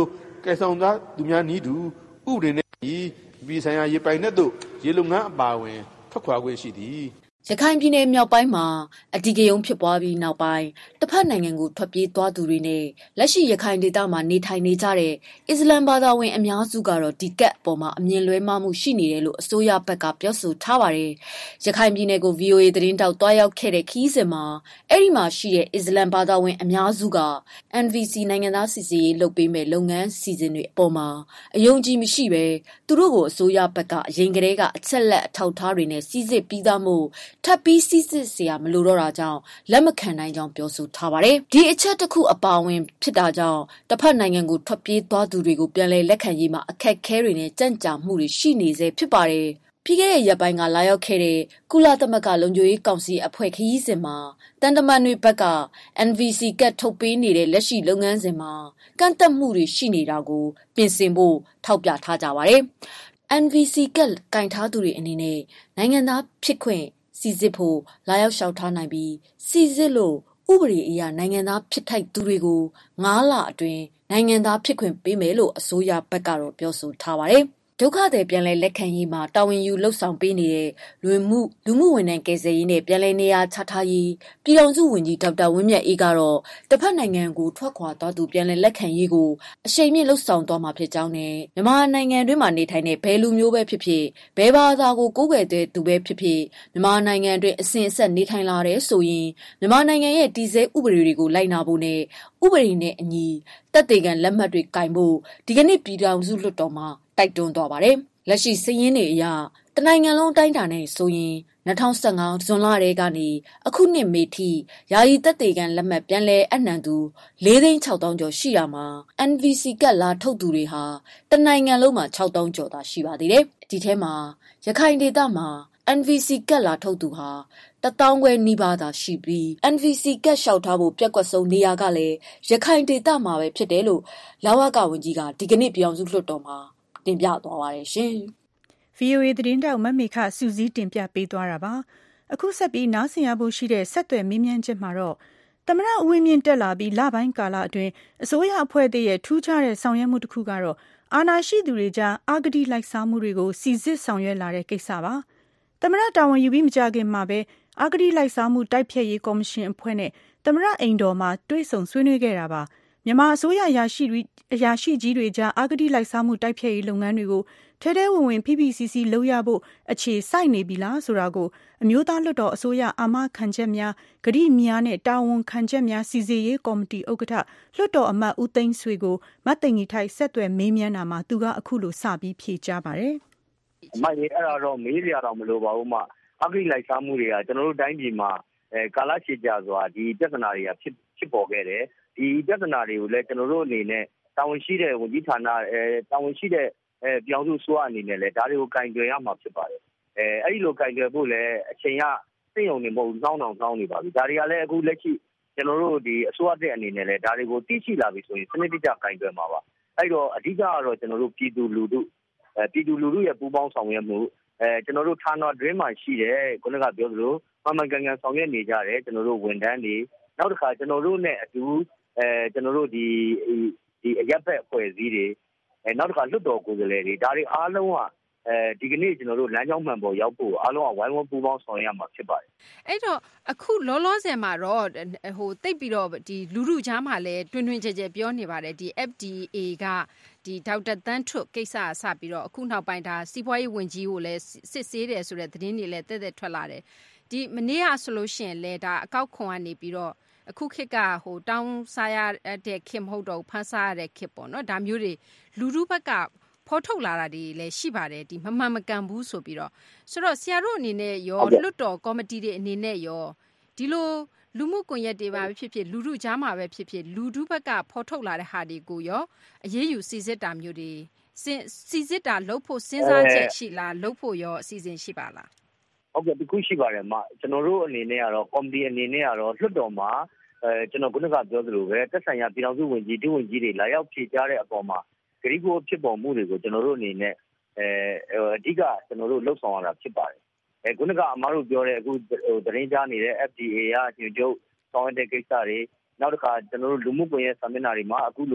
ကဲဆောင်သားသူများနီးတူဥပဒေနဲ့ပြည်ဆိုင်ရာရေပိုင်နဲ့တို့ရေလုံငန်းအပါဝင်ထွက်ခွာခွင့်ရှိသည်ရခိုင်ပြည်နယ်မြောက်ပိုင်းမှာအဓိကရုဏ်းဖြစ်ပွားပြီးနောက်ပိုင်းတစ်ဖက်နိုင်ငံကိုထွက်ပြေးသွားသူတွေနဲ့လက်ရှိရခိုင်ဒေသမှာနေထိုင်နေကြတဲ့အစ္စလမ်ဘာသာဝင်အများစုကတော့ဒီကတ်အပေါ်မှာအမြင်လွဲမှားမှုရှိနေတယ်လို့အစိုးရဘက်ကပြောဆိုထားပါတယ်။ရခိုင်ပြည်နယ်ကို VOA သတင်းတောက်တွားရောက်ခဲ့တဲ့ခီးစဉ်မှာအဲ့ဒီမှာရှိတဲ့အစ္စလမ်ဘာသာဝင်အများစုက NVC နိုင်ငံသားစီစီရေးလုပ်ပေးမဲ့လုပ်ငန်းစီစဉ်တွေအပေါ်မှာအယုံကြည်မရှိပဲသူတို့ကိုအစိုးရဘက်ကအရင်ကတည်းကအချက်လက်အထောက်အထားတွေနဲ့စီစစ်ပြီးသားမှုထပ်ပြီးစီစစ်เสียမလို့တော့တာကြောင့်လက်မခံနိုင်ကြောင်းပြောဆိုထားပါတယ်။ဒီအချက်တစ်ခုအပါအဝင်ဖြစ်တာကြောင့်တစ်ဖက်နိုင်ငံကိုထွက်ပြေးသွားသူတွေကိုပြန်လည်လက်ခံရေးမှာအခက်အခဲတွေနဲ့ကြန့်ကြာမှုတွေရှိနေစေဖြစ်ပါတယ်။ပြီးခဲ့တဲ့ရက်ပိုင်းကလာရောက်ခဲ့တဲ့ကုလသမဂ္ဂလုံခြုံရေးကောင်စီအဖွဲ့ခရီးစဉ်မှာတန်တမန်တွေဘက်က NVC ကတ်ထုတ်ပေးနေတဲ့လက်ရှိလုပ်ငန်းစဉ်မှာကန့်သက်မှုတွေရှိနေတာကိုပြင်ဆင်ဖို့ထောက်ပြထားကြပါတယ်။ NVC ကတ်ကင်ထားသူတွေအနေနဲ့နိုင်ငံသားဖြစ်ခွင့်စီစစ်ဖို့လာရောက်လျှောက်ထားနိုင်ပြီးစီစစ်လို့ဥပဒေအရနိုင်ငံသားဖြစ်ထိုက်သူတွေကို9လအတွင်းနိုင်ငံသားဖြစ်ခွင့်ပေးမယ်လို့အစိုးရဘက်ကတော့ပြောဆိုထားပါတယ်။ဒုက္ခသည်ပြန်လည်လက်ခံရေးမှာတာဝန်ယူလှုပ်ဆောင်ပေးနေတဲ့လူမှုဝန်ထမ်းကယ်ဆယ်ရေးနဲ့ပြန်လည်နေရာချထားရေးပြည်ထောင်စုဝန်ကြီးဒေါက်တာဝင်းမြတ်အေးကတော့တစ်ဖက်နိုင်ငံကိုထွက်ခွာသွားသူပြန်လည်လက်ခံရေးကိုအရှိန်မြင့်လှုပ်ဆောင်သွားမှာဖြစ်ကြောင်းနဲ့မြန်မာနိုင်ငံတွင်းမှာနေထိုင်တဲ့ဘယ်လူမျိုးပဲဖြစ်ဖြစ်ဘယ်ဘာသာကိုကိုးကွယ်တဲ့သူပဲဖြစ်ဖြစ်မြန်မာနိုင်ငံတွင်အစဉ်အဆက်နေထိုင်လာတဲ့ဆိုရင်မြန်မာနိုင်ငံရဲ့တည်ဆဲဥပဒေတွေကိုလိုက်နာဖို့နဲ့ဥပဒေနဲ့အညီတပ်တေကန်လက်မှတ်တွေကင်ဖို့ဒီကနေ့ပြည်ထောင်စုလွှတ်တော်မှာတိုက်တွန်းသွားပါတယ်။လက်ရှိစည်ရင်းတွေအရတနိုင်ငံလုံးတိုင်းတာနဲ့ဆိုရင်2015ဇွန်လထဲကနေအခုနှစ်မေထိယာယီတပ်တေကန်လက်မှတ်ပြန်လဲအနှံသူ4,600,000 ကျော်ရှိတာမှာ NVC ကတ်လာထုတ်သူတွေဟာတနိုင်ငံလုံးမှာ6,000 ကျော်သာရှိပါသေးတယ်။ဒီထဲမှာရခိုင်ဒေသမှာNVC ကတ်လာထုတ်သူဟာ1,000 ခွဲနီးပါးသာရှိပြီး NVC ကတ်လျှောက်ထားဖို့ပြက်ကွက်ဆုံးနေရာကလည်းရခိုင်ဒေသမှာပဲဖြစ်တယ်လို့လဝကဝန်ကြီးကဒီကနေ့ပြည်အောင်စုလွှတ်တော်မှာတင်ပြသွားပါတယ်ရှင်။ VOA သတင်းတောက်မမေခစူးစီးတင်ပြပေးသွားတာပါ။အခုဆက်ပြီးနားဆင်ရဖို့ရှိတဲ့ဆက်သွယ်မေးမြန်းချက်မှာတော့သမရအဝင်းမြင့်တက်လာပြီးလပိုင်းကာလအတွင်းအစိုးရအဖွဲ့တည်းရဲ့ထူးခြားတဲ့ဆောင်ရွက်မှုတစ်ခုကတော့အာဏာရှိသူတွေကြားအာဂတိလိုက်စားမှုတွေကိုစီစစ်ဆောင်ရွက်လာတဲ့ကိစ္စပါ။သမရတာဝန်ယူပြီးမကြခင်မှာပဲအာဂတိလိုက်စားမှုတိုက်ဖျက်ရေးကော်မရှင်အဖွဲ့နဲ့သမရအိမ်တော်မှာတွေ့ဆုံဆွေးနွေးခဲ့တာပါ။မြန်မာအစိုးရအရာရှိကြီးတွေကြားအာဂတိလိုက်စားမှုတိုက်ဖျက်ရေးလုပ်ငန်းတွေကိုထဲထဲဝင်ဝင်ဖိဖိစီစီလုပ်ရဖို့အခြေစိုက်နေပြီလားဆိုတာကိုအမျိုးသားလွှတ်တော်အစိုးရအာမခံချက်များဂတိများနဲ့တာဝန်ခံချက်များစီစစ်ရေးကော်မတီဥက္ကဋ္ဌလွှတ်တော်အမတ်ဦးသိန်းဆွေကိုမတ်သိန်ကြီးထိုက်ဆက်သွယ်မေးမြန်းတာမှာသူကအခုလိုစပြီးဖြေကြားပါတယ်။အမရေအဲ့ဒါတော့မေးရတော့မလိုပါဘူးမအာဂတိလိုက်စားမှုတွေကကျွန်တော်တို့တိုင်းပြည်မှာကာလရှည်ကြာစွာဒီပြဿနာတွေကဖြစ်ပေါ်ခဲ့တယ်ဒီပြဿနာတွေကိုလည်းကျွန်တော်တို့အနေနဲ့တာဝန်ရှိတဲ့ဝန်ကြီးဌာနတာဝန်ရှိတဲ့ပြောင်းစုဆိုအနေနဲ့လည်းဒါတွေကိုကင်တွယ်ရမှာဖြစ်ပါတယ်အဲ့ဒီလိုကင်တွယ်ဖို့လည်းအချိန်ကသိုံနေမဟုတ်နှောင်းနေပါပြီဒါတွေကလည်းအခုလက်ရှိကျွန်တော်တို့ဒီအစိုးရတဲ့အနေနဲ့လည်းဒါတွေကိုသိရှိလာပြီဆိုရင်စနစ်တကျကင်တွယ်မှာပါအဲ့တော့အဓိကကတော့ကျွန်တော်တို့ပြည်သူလူထုရဲ့ပူးပေါင်းဆောင်ရွက်မှုကျွန်တော်တို့ဌာနတွင်းမှာရှိတဲ့ခုနကပြောသလိုမှန်ကန်ဆောင်ရွက်နေကြတယ်ကျွန်တော်တို့ဝန်ထမ်းတွေနောက်တစ်ခါကျွန်တော်တို့နဲ့အတူကျွန်တော်တို့ဒီအရပ်ဘက်အဖွဲ့အစည်းတွေနောက်တစ်ခါလွှတ်တော်ကိုယ်စားလှယ်တွေဒါတွေအားလုံးကဒီကနေ့ကျွန်တော်တို့လမ်းကြောင်းမှန်ပေါ်ရောက်ဖို့အားလုံးကဝိုင်းဝန်းပူးပေါင်းဆောင်ရွက်ရမှာဖြစ်ပါတယ်အဲ့တော့အခုလောလောဆယ်မှာတော့တိတ်ပြီးတော့ဒီလူထုကြားမှာလည်းတွင်ကြဲပြောနေပါတယ်ဒီ FDA ကဒီဒေါက်တာတန်းထွတ်ကိစ္စအစပြီးတော့အခုနောက်ပိုင်းဒါစီးပွားရေးဝန်ကြီးကိုလည်းစစ်ဆေးတယ်ဆိုတဲ့သတင်းတွေလည်းတက်ထွက်လာတယ်ဒီမနေ့ကဆိုလို့ရှိရင်လည်းဒါအကောက်ခွန်ကနေပြီးတော့အခုခေတ်ကတောင်းစားရတဲ့ခေတ်မဟုတ်တော့ဖန်ဆားရတဲ့ခေတ်ပေါ့နော်ဒါမျိုးတွေလူထုဘက်ကဖော်ထုတ်လာတာတွေလည်းရှိပါတယ်ဒီမမှန်မကန်ဘူးဆိုပြီးတော့ဆိုတော့ဆရာတို့အနေနဲ့ရောလွတ်တော်ကော်မတီတွေအနေနဲ့ရောဒီလိုလူမှုကွန်ရက်တွေပါဖြစ်ဖြစ်လူထုကြားမှာပဲဖြစ်ဖြစ်လူထုဘက်ကဖော်ထုတ်လာတဲ့ဟာတွေကိုရောအရေးယူစီစစ်တာမျိုးတွေစီစစ်တာလုပ်ဖို့စဉ်းစားချက်ရှိလားလုပ်ဖို့ရောအစီအစဉ်ရှိပါလားဟုတ်ကဲ့ဒီခုရှိပါတယ်ကျွန်တော်တို့အနေနဲ့ကတော့ကော်မတီအနေနဲ့ကတော့လွှတ်တော်မှာကျွန်တော်ခုနကပြောသလိုပဲတက်ဆိုင်ရာပြည်ထောင်စုဝန်ကြီးဒုဝန်ကြီးတွေလာရောက်ဖြေကြားတဲ့အပေါ်မှာဂရိကိုဖြစ်ပေါ်မှုတွေကိုကျွန်တော်တို့အနေနဲ့အဓိကကျွန်တော်တို့လှုပ်ဆောင်ရတာဖြစ်ပါတယ်ခုနကအမားတို့ပြောတဲ့အခုသတင်းကြားနေတဲ့ FDA ကညွှန်ချုပ်ဆောင်တဲ့ကိစ္စတွေနောက်တစ်ခါကျွန်တော်တို့လူမှုကွန်ရက်စာမျက်နှာတွေမှာအခုလို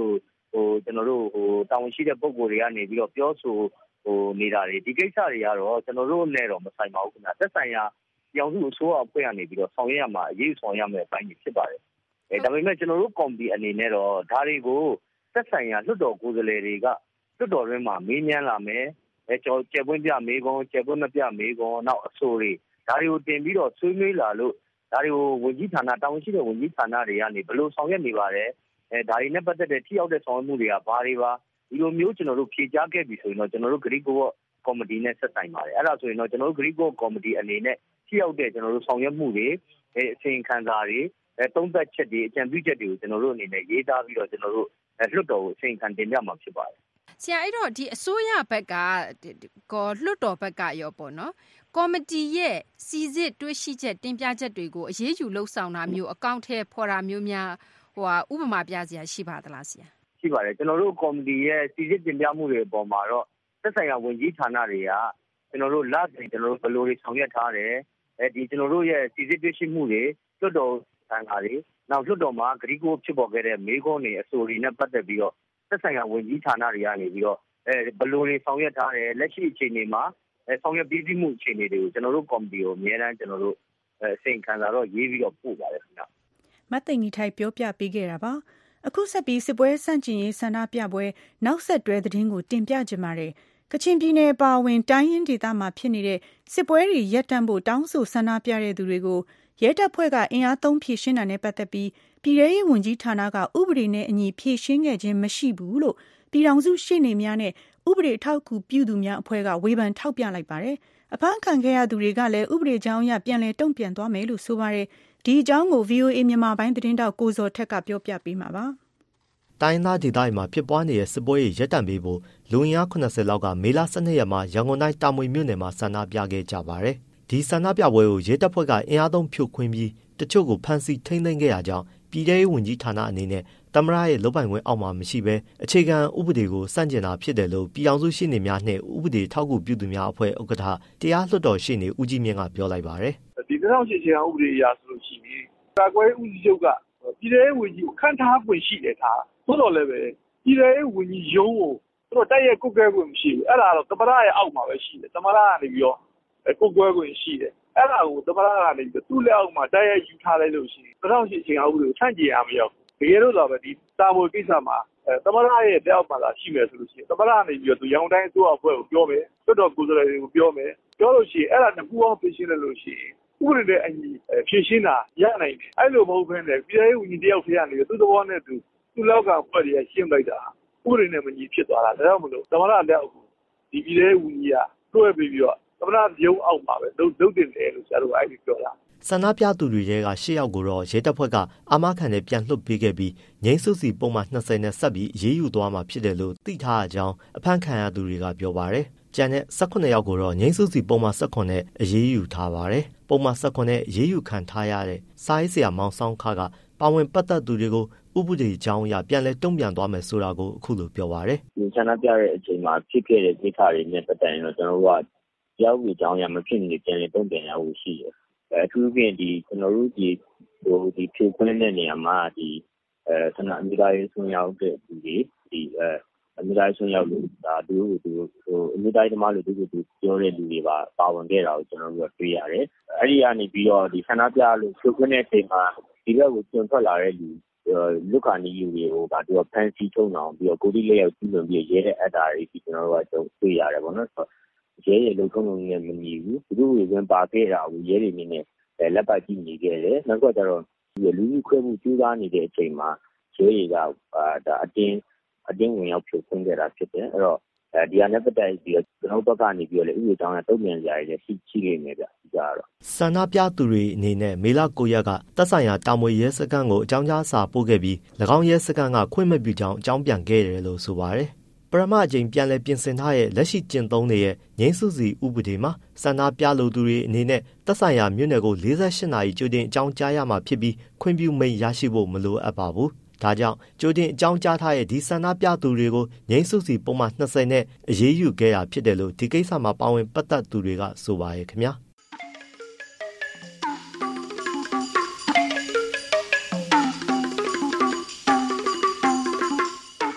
ကျွန်တော်တို့တာဝန်ရှိတဲ့ပုဂ္ဂိုလ်တွေကနေပြီးတော့ပြောဆိုနေတာတွေဒီကိစ္စတွေကတော့ကျွန်တော်တို့နဲ့တော့မဆိုင်ပါဘူးခင်ဗျာသက်ဆိုင်ရာပြောင်းစုအစိုးရအဖွဲ့ကနေပြီးတော့ဆောင်ရွက်ရမှာအရေးဆောင်ရမယ်အပိုင်းတွေဖြစ်ပါတယ်ဒါပေမဲ့ကျွန်တော်တို့ကော်မတီအနေနဲ့တော့ဒါတွေကိုသက်ဆိုင်ရာလွှတ်တော်ကိုယ်စားလှယ်တွေကလွှတ်တော်တွင်းမှာမေးမြန်းလာမယ်ကျယ်ပွင့်ပြမေးခွန်းကျယ်ပွင့်မပြမေးခွန်းနောက်အဆိုတွေဒါတွေကိုတင်ပြီးတော့ဆွေးနွေးလာလို့ဒါတွေကိုဝန်ကြီးဌာနတာဝန်ရှိတဲ့ဝန်ကြီးဌာနတွေကနေဘယ်လိုဆောင်ရွက်နေပါလဲဒါတွေနဲ့ပတ်သက်တဲ့ထိရောက်တဲ့ဆောင်ရွက်မှုတွေကဘာတွေပါဒီလိုမျိုးကျွန်တော်တို့ဖြေကြားခဲ့ပြီဆိုရင်တော့ကျွန်တော်တို့ဂရိကိုကော်မတီနဲ့ဆက်ဆိုင်ပါတယ်အဲ့ဒါဆိုရင်တော့ကျွန်တော်တို့ဂရိကိုကော်မတီအနေနဲ့ထိရောက်တဲ့ကျွန်တော်တို့ဆောင်ရွက်မှုတွေအစီရင်ခံစာတွေသုံးသပ်ချက်တွေအကြံပြုချက်တွေကိုကျွန်တော်တို့အနေနဲ့ရေးသားပြီးတော့ကျွန်တော်တို့လွှတ်တော်ကိုအစီရင်ခံတင်ပြမှာဖြစ်ပါတယ်ဆရာအဲ့တော့ဒီအစိုးရဘက်ကလွှတ်တော်ဘက်ကရောပေါ့နော်ကော်မတီရဲ့စီစစ်တွေ့ရှိချက်တင်ပြချက်တွေကိုအရေးယူလှုပ်ဆောင်တာမျိုးအကောင့်ထဲဖော်တာမျိုးများဥပမာပြစရာရှိပါသလားဆရာရှိပါတယ်ကျွန်တော်တို့ကော်မတီရဲ့စီစစ်တင်ပြမှုတွေအပေါ်မှာတော့သက်ဆိုင်ရာဝန်ကြီးဌာနတွေကကျွန်တော်တို့လက်တွေကျွန်တော်တို့ဘယ်လိုတွေဆောင်ရွက်ထားတယ်ဒီကျွန်တော်တို့ရဲ့စီစစ်တွေ့ရှိမှုတွေလွှတ်တော်ဌာနတွေနောက်လွှတ်တော်မှာဂရိကိုဖြစ်ပေါ်ခဲ့တဲ့မေးခွန်းတွေအဆိုတွေနဲ့ပတ်သက်ပြီးတော့သက်ဆိုင်ရာဝန်ကြီးဌာနတွေကနေပြီးတော့ဘယ်လိုတွေဆောင်ရွက်ထားတယ်လက်ရှိအခြေအနေမှာဆောင်ရွက်ပြီးမှုအခြေအနေတွေကိုကျွန်တော်တို့ကော်မတီကိုအများအားကျွန်တော်တို့အစီရင်ခံစာတော့ရေးပြီးတော့ပို့ပါတယ်ခင်ဗျမသိင်ကြီးထိုက်ပြောပြပေးခဲ့တာပါအခုဆက်ပြီးစစ်ပွဲစန့်ကျင်ရေးဆန္ဒပြပွဲနောက်ဆက်တွဲသတင်းကိုတင်ပြကြပါမယ်ကချင်ပြည်နယ်ပါဝင်တိုင်းရင်းဒေသမှာဖြစ်နေတဲ့စစ်ပွဲတွေရပ်တန့်ဖို့တောင်းဆိုဆန္ဒပြတဲ့သူတွေကိုရဲတပ်ဖွဲ့ကအင်အားသုံးဖြည့်ရှင်းတာနဲ့ပတ်သက်ပြီးပြည်ထရေးဝန်ကြီးဌာနကဥပဒေနဲ့အညီဖြည့်ရှင်းခဲ့ခြင်းမရှိဘူးလို့ပြည်ထောင်စုရှေ့နေများနဲ့ဥပဒေထောက်ကူပြုသူများအဖွဲ့ကဝေဖန်ထောက်ပြလိုက်ပါတယ်။အဖမ်းခံခဲ့ရသူတွေကလည်းဥပဒေကြောင်းအရပြန်လည်တုံ့ပြန်သွားမယ်လို့ဆိုပါတယ်။ဒီအကြောင်းကို VOA မြန်မာပိုင်းသတင်းတောက်ကိုဇော်ထက်ကပြောပြပေးမှာပါ။တိုင်းသားဒေသမှာဖြစ်ပွားနေတဲ့စစ်ပွဲတွေရပ်တန့်ပေးဖို့လူဝင်အား80လောက်ကမေလ12ရက်မှာရန်ကုန်တိုင်းတာမွေမြို့နယ်မှာဆန္ဒပြခဲ့ကြပါတယ်။ဒီဆန္ဒပြပွဲကိုရဲတပ်ဖွဲ့ကအင်အားသုံးဖြိုခွင်းပြီးတချို့ကိုဖမ်းဆီးထိန်းသိမ်းခဲ့ရကြောင်းပြည်ထရေးဝန်ကြီးဌာနအနေနဲ့သမ္မတရဲ့လုပ်ပိုင်ခွင့်အောက်မှာမရှိဘဲအခြေခံဥပဒေကိုစန့်ကျင်တာဖြစ်တယ်လို့ပြည်အောင်စုရှေ့နေများနဲ့ဥပဒေထောက်ကူပြုသူများအဖွဲ့ဥက္ကဋ္ဌတရားလွှတ်တော်ရှေ့နေဦးကြီးမြင့်ကပြောလိုက်ပါတယ်။ဒီ2008အခြေခံဥပဒေအရဆိုလို့ရှိရင်ကာကွယ်ရေးဦးစီးချုပ်ကပြည်ထရေးဝန်ကြီးကိုခန့်ထားခွင့်ရှိတယ်ထား။သို့တော်လည်းပဲပြည်ထရေးဝန်ကြီးရုံးကိုသူတို့တိုက်ရိုက်ကုတ်ကဲခွင့်မရှိဘူး။အဲ့ဒါတော့သမ္မတရဲ့အောက်မှာပဲရှိတယ်။သမ္မတကနေပြီးတော့ကုတ်ကွဲခွင့်ရှိတယ်။အဲ့ဒါကိုသမ္မတကနေပြီးသူ့လက်အောက်မှာတိုက်ရိုက်ယူထားလိုက်လို့ရှိရင်2008အခြေခံဥပဒေကိုဆန့်ကျင်ရမရောက်ဘူး။တကယ်လို့တော့ပဲဒီတာမွေကိစ္စမှာသမ္မတရဲ့လက်အောက်မှာလာရှိမယ်ဆိုလို့ရှိရင်သမ္မတကနေပြီးတော့သူရန်ကုန်တိုင်းအစိုးရအဖွဲ့ကိုပြောမယ်။လွှတ်တော်ကိုယ်စားလှယ်တွေကိုပြောမယ်။ပြောလို့ရှိရင်အဲ့ဒါနဲ့ပူးပေါင်းဖြည့်ရှင်းလိုက်လို့ရှိရင်ဥပဒေနဲ့အညီဖြည့်ရှင်းတာရနိုင်တယ်။အဲ့လိုမဟုတ်ဘဲနဲ့ပြည်ထောင်စုဝန်ကြီးတယောက်ထဲကနေသူ့သဘောနဲ့သူလောက်ကဖွဲ့ရရှင်းလိုက်တာဥပဒေနဲ့မညီဖြစ်သွားတာဒါကြောင့်မလို့သမ္မတလက်အောက်ကိုဒီပြည်ထောင်စုဝန်ကြီးကတွဲပြီးတော့သမ္မတရုံးအောက်မှာပဲလုပ်တင်တယ်လို့ဆရာတို့အဲ့ဒီပြောတာဆန္ဒပြသူတွေက10ယောက်ကိုတော့ရဲတပ်ဖွဲ့ကအာမခံနဲ့ပြန်လွှတ်ပေးခဲ့ပြီးငြိမ်းစုစီပုံမှန်20နဲ့ဆက်ပြီးရေးယူသွားမှာဖြစ်တယ်လို့သိထားကြကြောင်းအဖမ်းခံရသူတွေကပြောပါတယ်။ကျန်တဲ့18ယောက်ကိုတော့ငြိမ်းစုစီပုံမှန်19နဲ့အရေးယူထားပါတယ်။ပုံမှန်19နဲ့အရေးယူခံထားရတဲ့စာရေးဆရာမောင်ဆောင်ခကပါဝင်ပတ်သက်သူတွေကိုဥပဒေကြောင်းအရပြန်လဲတုံ့ပြန်သွားမယ်ဆိုတာကိုအခုလိုပြောပါရယ်ဒီဆန္ဒပြတဲ့အချိန်မှာဖြစ်ခဲ့တဲ့ကိစ္စတွေနဲ့ပတ်သက်ရင်တော့ကျွန်တော်တို့ကရောက်ပြီးကြောင်းရမဖြစ်နေပြန်လဲတုံ့ပြန်ရဖို့ရှိတယ်အထူးဖြင့်ဒီကျွန်တော်တို့ဒီဖြိုခွင်းတဲ့နေရာမှာဒီဆန္ဒအမျိုးသားရေးဆွေးရောက်တဲ့သူတွေဒီအမျိုးသားရေးဆွေးရောက်လို့ဒါသူအမျိုးသားရေးသမားလို့သူပြောတဲ့လူတွေပါဝင်ခဲ့တာကိုကျွန်တော်တို့တွေ့ရတယ်အဲ့ဒီကနေပြီးတော့ဒီဆန္ဒပြလို့ဖြိုခွင်းတဲ့အချိန်မှာဒီဘက်ကိုကျွံထွက်လာတဲ့လူလူကနီယူတွေကိုဒါသူကဖန်စီထုံအောင်ပြီးတော့ကိုဒီလေးရောက်ကျူးလွန်ပြီးရဲတဲ့အတားတွေဒီကျွန်တော်တို့ကတွေ့ရတယ်ပေါ့နော်ရဲရဲ့လုံထုံးလုံးနဲ့မညီဘူးသူတို့ဝင်ပါခဲ့တာကိုရဲတွေနဲ့လက်ပတ်ကြည့်နေခဲ့တယ်နောက်ကကျတော့လူကြီးခွဲမှုကျူးစားနေတဲ့အချိန်မှာရဲတွေကဒါအတင်းဝင်ရောက်ဖြိုခွင်းခဲ့တာဖြစ်တယ်အဲ့တော့ဒီဟာနဲ့ပတ်သက်ပြီးတော့ကျွန်တော်ဘက်ကနေပြီးတော့လေဥပဒေကြောင်းနဲ့တုံ့ပြန်ကြရတဲ့ရှိနေနေဗျဒီကြတော့ဆန္ဒပြသူတွေအနေနဲ့မေလ9ရက်ကတပ်ဆိုင်ရာတာမွေရဲစခန်းကိုအကြောင်းကြားစာပို့ခဲ့ပြီး၎င်းရဲစခန်းကခွင့်မပြုကြောင်းအကြောင်းပြန်ခဲ့တယ်လို့ဆိုပါတယ်ပရမအကျိန်ပြန်လည်ပြင်ဆင်ထားတဲ့လက်ရှိကျင့်သုံးနေတဲ့ငြိမ်းစုစီဥပဒေမှာဆန္ဒပြလိုသူတွေအနေနဲ့တပ်ဆိုင်ရာမြို့နယ်ကို48နာရီကြိုတင်အကြောင်းကြားရမှာဖြစ်ပြီးခွင့်ပြုမိန့်ရရှိဖို့မလိုအပ်ပါဘူး။ဒါကြောင့်ကြိုတင်အကြောင်းကြားထားတဲ့ဒီဆန္ဒပြသူတွေကိုငြိမ်းစုစီပုံမှန်20နဲ့အရေးယူခဲ့တာဖြစ်တယ်လို့ဒီကိစ္စမှာပါဝင်ပတ်သက်သူတွေကဆိုပါရဲ့ခင်ဗျာ။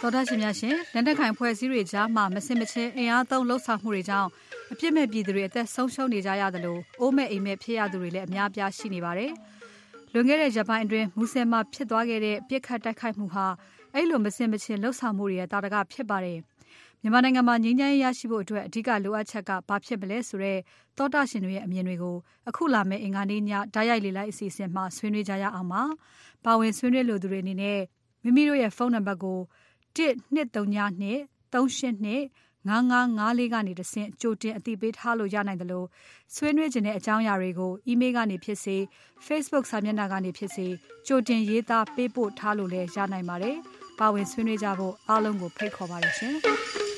တော်တာရှင်များရှင်လက်နက်ကိုင်ဖွဲ့စည်းတွေကြားမှာမစင်မချင်းအင်အားသုံးလှုပ်ဆောင်မှုတွေကြောင့်အပြစ်မဲ့ပြည်သူတွေအသက်ဆုံးရှုံးနေကြရသလိုအိုးမဲ့အိမ်မဲ့ဖြစ်ရသူတွေလည်းအများအပြားရှိနေပါတယ်။လွန်ခဲ့တဲ့ရက်ပိုင်းအတွင်းမူဆယ်မှာဖြစ်သွားခဲ့တဲ့ပြစ်ခတ်တိုက်ခိုက်မှုဟာအဲ့လိုမစင်မချင်းလှုပ်ဆောင်မှုတွေရဲ့တာတကဖြစ်ပါတယ်။မြန်မာနိုင်ငံမှာငြိမ်းချမ်းရေးရရှိဖို့အတွက်အဓိကလိုအပ်ချက်ကဘာဖြစ်မလဲဆိုတော့တောတာရှင်တွေရဲ့အမြင်တွေကိုအခုလာမယ့်အင်္ဂါနေ့ညဓာတ်ရိုက်လေလိုက်အစီအစဉ်မှာဆွေးနွေးကြရအောင်ပါ။ပါဝင်ဆွေးနွေးလိုသူတွေအနေနဲ့မိမိတို့ရဲ့ဖုန်းနံပါတ်ကို12323825554ကနေတဆင့်ကြိုတင်အသိပေးထားလို့ရနိုင်တယ်လို့ဆွေးနွေးခြင်းတဲ့အကြောင်းအရာတွေကိုအီးမေးလ်ကနေဖြစ်စေ Facebook စာမျက်နှာကနေဖြစ်စေကြိုတင်ရေးသားပေးပို့ထားလို့လည်းရနိုင်ပါတယ်။ပါဝင်ဆွေးနွေးကြဖို့အားလုံးကိုဖိတ်ခေါ်ပါတယ်ရှင်။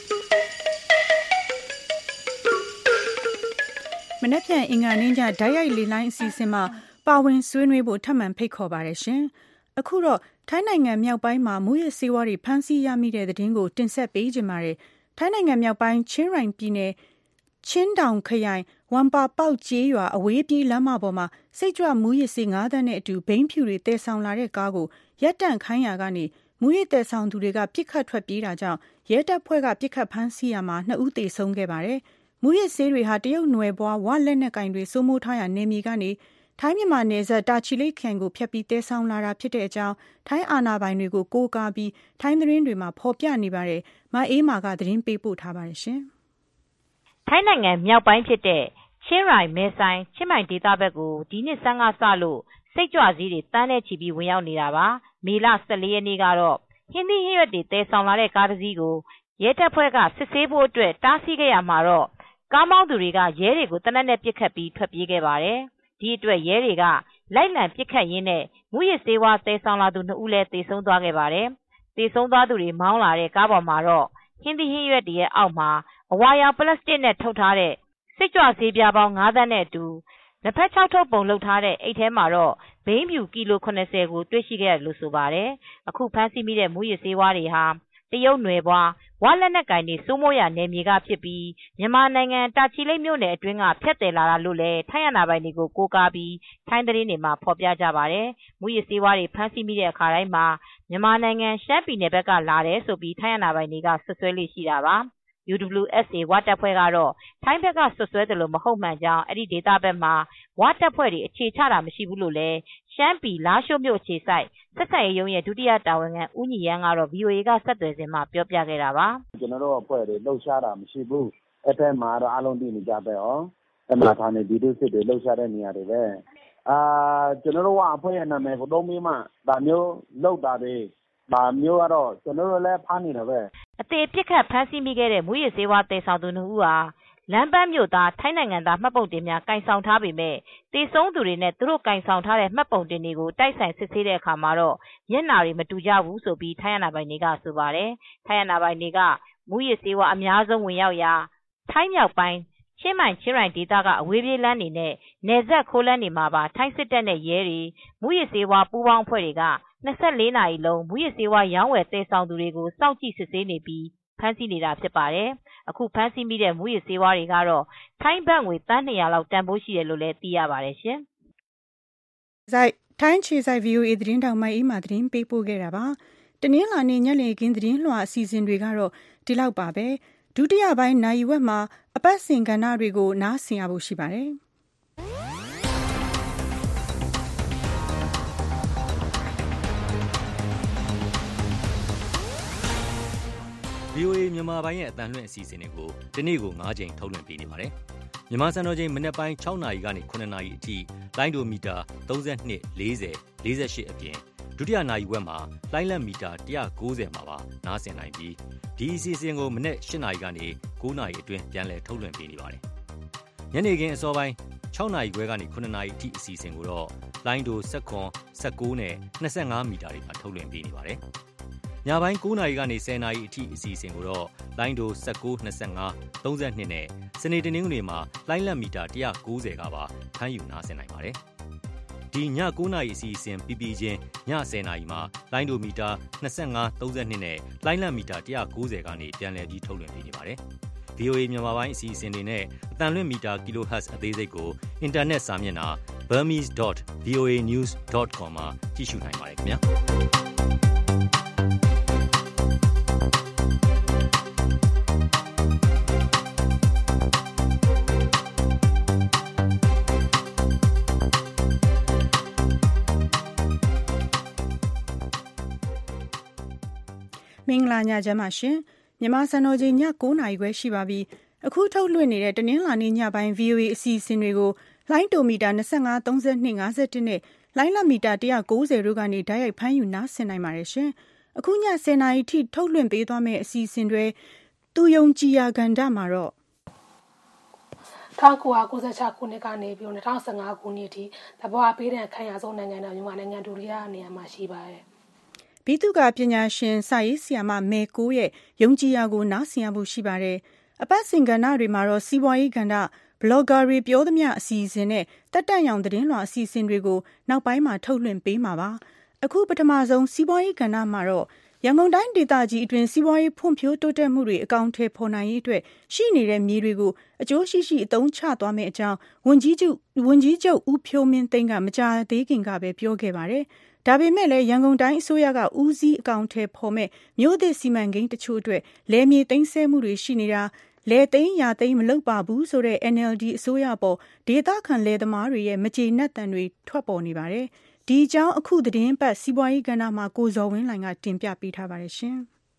မနေ့ပြန်အင်္ဂါနေ့ညဓာတ်ရိုက်လေလိုင်းအစီအစဉ်မှာပါဝင်ဆွေးနွေးဖို့ထပ်မံဖိတ်ခေါ်ပါတယ်ရှင်။အခုတော့ထိုင်းနိုင်ငံမြောက်ပိုင်းမှာမူရစေဝါတွေဖမ်းဆီးရမိတဲ့သတင်းကိုတင်ဆက်ပေးကြပါမယ်။ထိုင်းနိုင်ငံမြောက်ပိုင်းချင်းရိုင်ပြည်နယ်ချင်းတောင်ခရိုင်ဝမ်ပါပေါက်ကျေးရွာအဝေးပြေးလမ်းမပေါ်မှာစိတ်ကြွမူရစေ9တန်းနဲ့အတူဘိန်းဖြူတွေတည်ဆောင်လာတဲ့ကားကိုရပ်တန့်ခိုင်းရာကနေမူရတည်ဆောင်သူတွေကပြစ်ခတ်ထွက်ပြေးတာကြောင့်ရဲတပ်ဖွဲ့ကပြစ်ခတ်ဖမ်းဆီးရမှာ2ဦးသေဆုံးခဲ့ပါတယ်။မူရစေတွေဟာတရုတ်နွယ်ဘွားဝလက်နက်ကင်တွေစိုးမိုးထားရာနေမြေကနေထိုင်းမြန်မာနယ်စပ်တာချီလိတ်ခန်ကိုဖျက်ပြီးတဲဆောင်လာတာဖြစ်တဲ့အကြောင်းထိုင်းအာဏာပိုင်တွေကိုကိုးကားပြီးထိုင်းသတင်းတွေမှာဖော်ပြနေပါတယ်။မအေးမာကသတင်းပေးပို့ထားပါတယ်ရှင်။ထိုင်းနိုင်ငံမြောက်ပိုင်းဖြစ်တဲ့ချင်းရိုင်မဲဆိုင်ချင်းမိုင်ဒေသဘက်ကိုဒီနှစ်ဆန်းကစလို့စိတ်ကြွစည်းတွေတန်းနဲ့ချီပြီးဝင်ရောက်နေတာပါ။မေလ14ရက်နေ့ကတော့ဟင်းသီးဟင်းရွက်တွေတဲဆောင်လာတဲ့ကားတစ်စီးကိုရဲတပ်ဖွဲ့ကစစ်ဆေးဖို့အတွက်တားဆီးခဲ့ရမှာတော့ကားမောင်းသူတွေကရဲတွေကိုတနက်နဲ့ပစ်ခတ်ပြီးထွက်ပြေးခဲ့ပါတယ်။ဒီအတွက်ရဲတွေကလိုက်လံပစ်ခတ်ရင်းနဲ့မူရစေဝါတဲဆောင်လာသူ2ဦးလည်းသေဆုံးသွားခဲ့ပါတယ်။သေဆုံးသွားသူတွေမောင်းလာတဲ့ကားပေါ်မှာတော့ဟင်းသီးဟင်းရွက်တွေရဲ့အောက်မှာအဝါရောင်ပလတ်စတစ်နဲ့ထုတ်ထားတဲ့စိတ်ကြွဆေးပြားပေါင်း9သန်းနဲ့အတူလက်ဖက်6ထုတ်ပုံလုပ်ထားတဲ့အိတ်ထဲမှာတော့ဘိန်းဖြူကီလို80ကိုတွေ့ရှိခဲ့တယ်လို့ဆိုပါတယ်။အခုဖမ်းဆီးမိတဲ့မူရစေဝါတွေဟာတရုတ်နွယ်ဘွားဝလက်နက်ကင်တွေစိုးမိုးရနယ်မြေကဖြစ်ပြီးမြန်မာနိုင်ငံတာချီလိတ်မြို့နယ်အတွင်းကဖျက်တယ်လာတာလို့လည်းထိုင်းအာဏာပိုင်တွေကိုကိုးကားပြီးထိုင်းသတင်းတွေမှာဖော်ပြကြပါတယ်။မူရစေဝါတွေဖမ်းဆီးမိတဲ့အခါတိုင်းမှာမြန်မာနိုင်ငံရှမ်းပြည်နယ်ဘက်ကလာတယ်ဆိုပြီးထိုင်းအာဏာပိုင်တွေကဆွဆွဲလေးရှိတာပါ။ UWSA ဝတပ်ဖွဲ့ကတော့ထိုင်းဘက်ကဆွဆွဲတယ်လို့မဟုတ်မှန်ကြောင်းအဲ့ဒီဒေသဘက်မှာဝတပ်ဖွဲ့တွေအခြေချတာမရှိဘူးလို့လည်းရှမ်းပြည်လားရှိုးမြို့အခြေစိုက်ဆက်ဆံရေးရုံးရဲ့ဒုတိယတာဝန်ခံဦးညီရန်ကတော့ VOA ကဆက်သွယ်စဉ်မှာပြောပြခဲ့တာပါကျွန်တော်တို့အဖွဲ့တွေလှုပ်ရှားတာမရှိဘူးအဲ့ဘက်မှာတော့အားလုံးသိနေကြပဲဩအဲ့မှာထားနေဒီလိုစစ်တွေလှုပ်ရှားတဲ့နေရာတွေပဲကျွန်တော်တို့အဖွဲ့ရဲ့နာမည်ကိုတော့မေးမှဒါမျိုးလောက်တာတွေဒါမျိုးကတော့ကျွန်တော်တို့လည်းဖမ်းနေတယ်ပဲအသေးပြစ်ခတ်ဖမ်းဆီးမိခဲ့တဲ့မူရစေဝါတေဆောင်သူ2ဦးဟာလမ်းပန်းမြို့သားထိုင်းနိုင်ငံသားမှတ်ပုံတင်များကင်ဆောင်ထားပေမဲ့တေဆုံးသူတွေနဲ့သူတို့ကင်ဆောင်ထားတဲ့မှတ်ပုံတင်တွေကိုတိုက်ဆိုင်စစ်ဆေးတဲ့အခါမှာတော့မျက်နှာတွေမတူကြဘူးဆိုပြီးထိုင်းအာဏာပိုင်တွေကဆိုပါတယ်ထိုင်းအာဏာပိုင်တွေကမူရစေဝါအများဆုံးဝင်ရောက်ရာထိုင်းမြောက်ပိုင်းချင်းမိုင်ချင်းရိုင်ဒေသကအဝေးပြေးလမ်းတွေနဲ့နယ်စပ်ခိုးလမ်းတွေမှာပါထိုင်းစစ်တပ်နဲ့ရဲတွေမူရစေဝါပူးပေါင်းအဖွဲ့တွေက24နာရီလုံးမူရစေဝါရောင်းဝယ်တဲဆောင်သူတွေကိုစောင့်ကြည့်စစ်ဆေးနေပြီးဖမ်းဆီးနေတာဖြစ်ပါတယ်။အခုဖမ်းဆီးမိတဲ့မူရစေဝါတွေကတော့ထိုင်းဘတ်ငွေတန်း200လောက်တန်ဖိုးရှိတယ်လို့လည်းသိရပါတယ်ရှင်။ထိုင်းခြေဆိုင် VOA သတင်းတောင်မှအေးမှသတင်းပေးပို့ခဲ့တာပါ။တနင်္လာနေ့ညနေခင်းသတင်းလွှာအစီအစဉ်တွေကတော့ဒီလောက်ပါပဲ။ဒုတိယပိုင်းနိုင်ဝက်မှာအပတ်စဉ်ကဏ္ဍတွေကိုနားဆင်ရဖို့ရှိပါတယ်။ VOA မြန်မာပိုင်းရဲ့အတန်လွှင့်အစီအစဉ်တွေကိုဒီနေ့ကို9ချိန်ထုတ်လွှင့်ပေးနေပါတယ်။မြန်မာစံတော်ချိန်မနေ့ပိုင်း6နာရီကနေ9နာရီအထိလိုင်းဒိုမီတာ32 40 48အပြင်ဒုတိယနာရီဝက်မှာလိုင်းလက်မီတာ190မှာပါနားဆင်နိုင်ပြီးဒီအစီအစဉ်ကိုမနေ့8နာရီကနေ9နာရီအတွင်းပြန်လည်ထုတ်လွှင့်ပေးနေပါတယ်။ညနေခင်းအစောပိုင်း6နာရီခွဲကနေ9နာရီအထိအစီအစဉ်ကိုတော့လိုင်းဒို19နဲ့25မီတာတွေမှာထုတ်လွှင့်ပေးနေပါတယ်။ညပိုင်း9နာရီကနေ10နာရီအထိအစီအစဉ်ကိုတော့လိုင်းဒို19 25 32နဲ့စနေတနင်္ဂနွေမှာလိုင်းလက်မီတာ190ကပါဖမ်းယူနားဆင်နိုင်ပါတယ်။ဒီည9နာရီအစီအစဉ်ပြီးပြီးချင်းည10နာရီမှာလိုင်းဒိုမီတာ25 32နဲ့လိုင်းလက်မီတာ190ကနေပြန်လည်ပြီးထုတ်လွှင့်ပေးနေပါတယ်။ VOA မြန်မာပိုင်းအစီအစဉ်တွေနဲ့အတန်လွင့်မီတာ kHz အသေးစိတ်ကိုအင်တာနက်စာမျက်နှာ burmese.voanews.com မှာကြည့်ရှုနိုင်ပါတယ်ခင်ဗျာ။မင်္ဂလာညချမ်းပါရှင်မြန်မာစံတော်ချိန်ည9:00 နာရီခွဲရှိပါပြီအခုထုတ်လွှင့်နေတဲ့တနင်္လာနေ့ညပိုင်း VOA အစီအစဉ်တွေကိုလိုင်းတိုမီတာ25 32 51နဲ့လိုင်းလမီတာ190တို့ကနေဓာတ်ရိုက်ဖမ်းယူနားဆင်နိုင်ပါတယ်ရှင်အခုည10:00 နာရီထိထုတ်လွှင့်ပေးသွားမယ့်အစီအစဉ်တွေသူယုံကြည်ရာကဏ္ဍမှာတော့ 1996ခုနှစ်ကနေပြီး2015ခုနှစ်ထိသဘောအပေးတဲ့ခံရဆုံးနိုင်ငံတော်မြန်မာနိုင်ငံဒုတိယနေရာမှာရှိပါတယ်ဘီသူကပညာရှင်စာရေးဆရာမမေကိုရဲ့ယုံကြည်ရာကိုနားဆင်ရဖို့ရှိပါတယ်အပတ်စဉ်ကဏ္ဍတွေမှာတော့စီးပွားရေးကဏ္ဍဘလော့ဂါတွေပြောသမျှအစီအစဉ်နဲ့တက်တန့်ရောင်သတင်းလွှာအစီအစဉ်တွေကိုနောက်ပိုင်းမှာထုတ်လွှင့်ပေးမှာပါအခုပထမဆုံးစီးပွားရေးကဏ္ဍမှာတော့ရန်ကုန်တိုင်းဒေသကြီးအတွင်းစီးပွားရေးဖွံ့ဖြိုးတိုးတက်မှုတွေအကောင့်ထဲပေါ်နိုင်ရေးအတွက်ရှိနေတဲ့မြေတွေကိုအကျိုးရှိရှိအသုံးချသွားမယ့်အကြောင်းဝန်ကြီးချုပ်ဦးဖြိုးမင်းသိန်းကမကြာသေးခင်ကပဲပြောခဲ့ပါတယ်ဒါပေမဲ့လည်းရန်ကုန်တိုင်းအစိုးရကဦးစီးအကောင့်ထဲပေါ်မဲ့မြို့သစ်စီမံကိန်းတချို့အတွက်လယ်မြေသိမ်းဆည်းမှုတွေရှိနေတာလယ်သိမ်းရာသိမ်းမလုပ်ပါဘူးဆိုတဲ့ NLD အစိုးရပေါ်ဒေသခံလယ်သမားတွေရဲ့မကျေနပ်သံတွေထွက်ပေါ်နေပါတယ်ဒီအကြောင်းအခုသတင်းပတ်စီးပွားရေးကဏ္ဍမှာကိုဇော်ဝင်းလှိုင်ကတင်ပြပေးထားပါတယ်ရှင်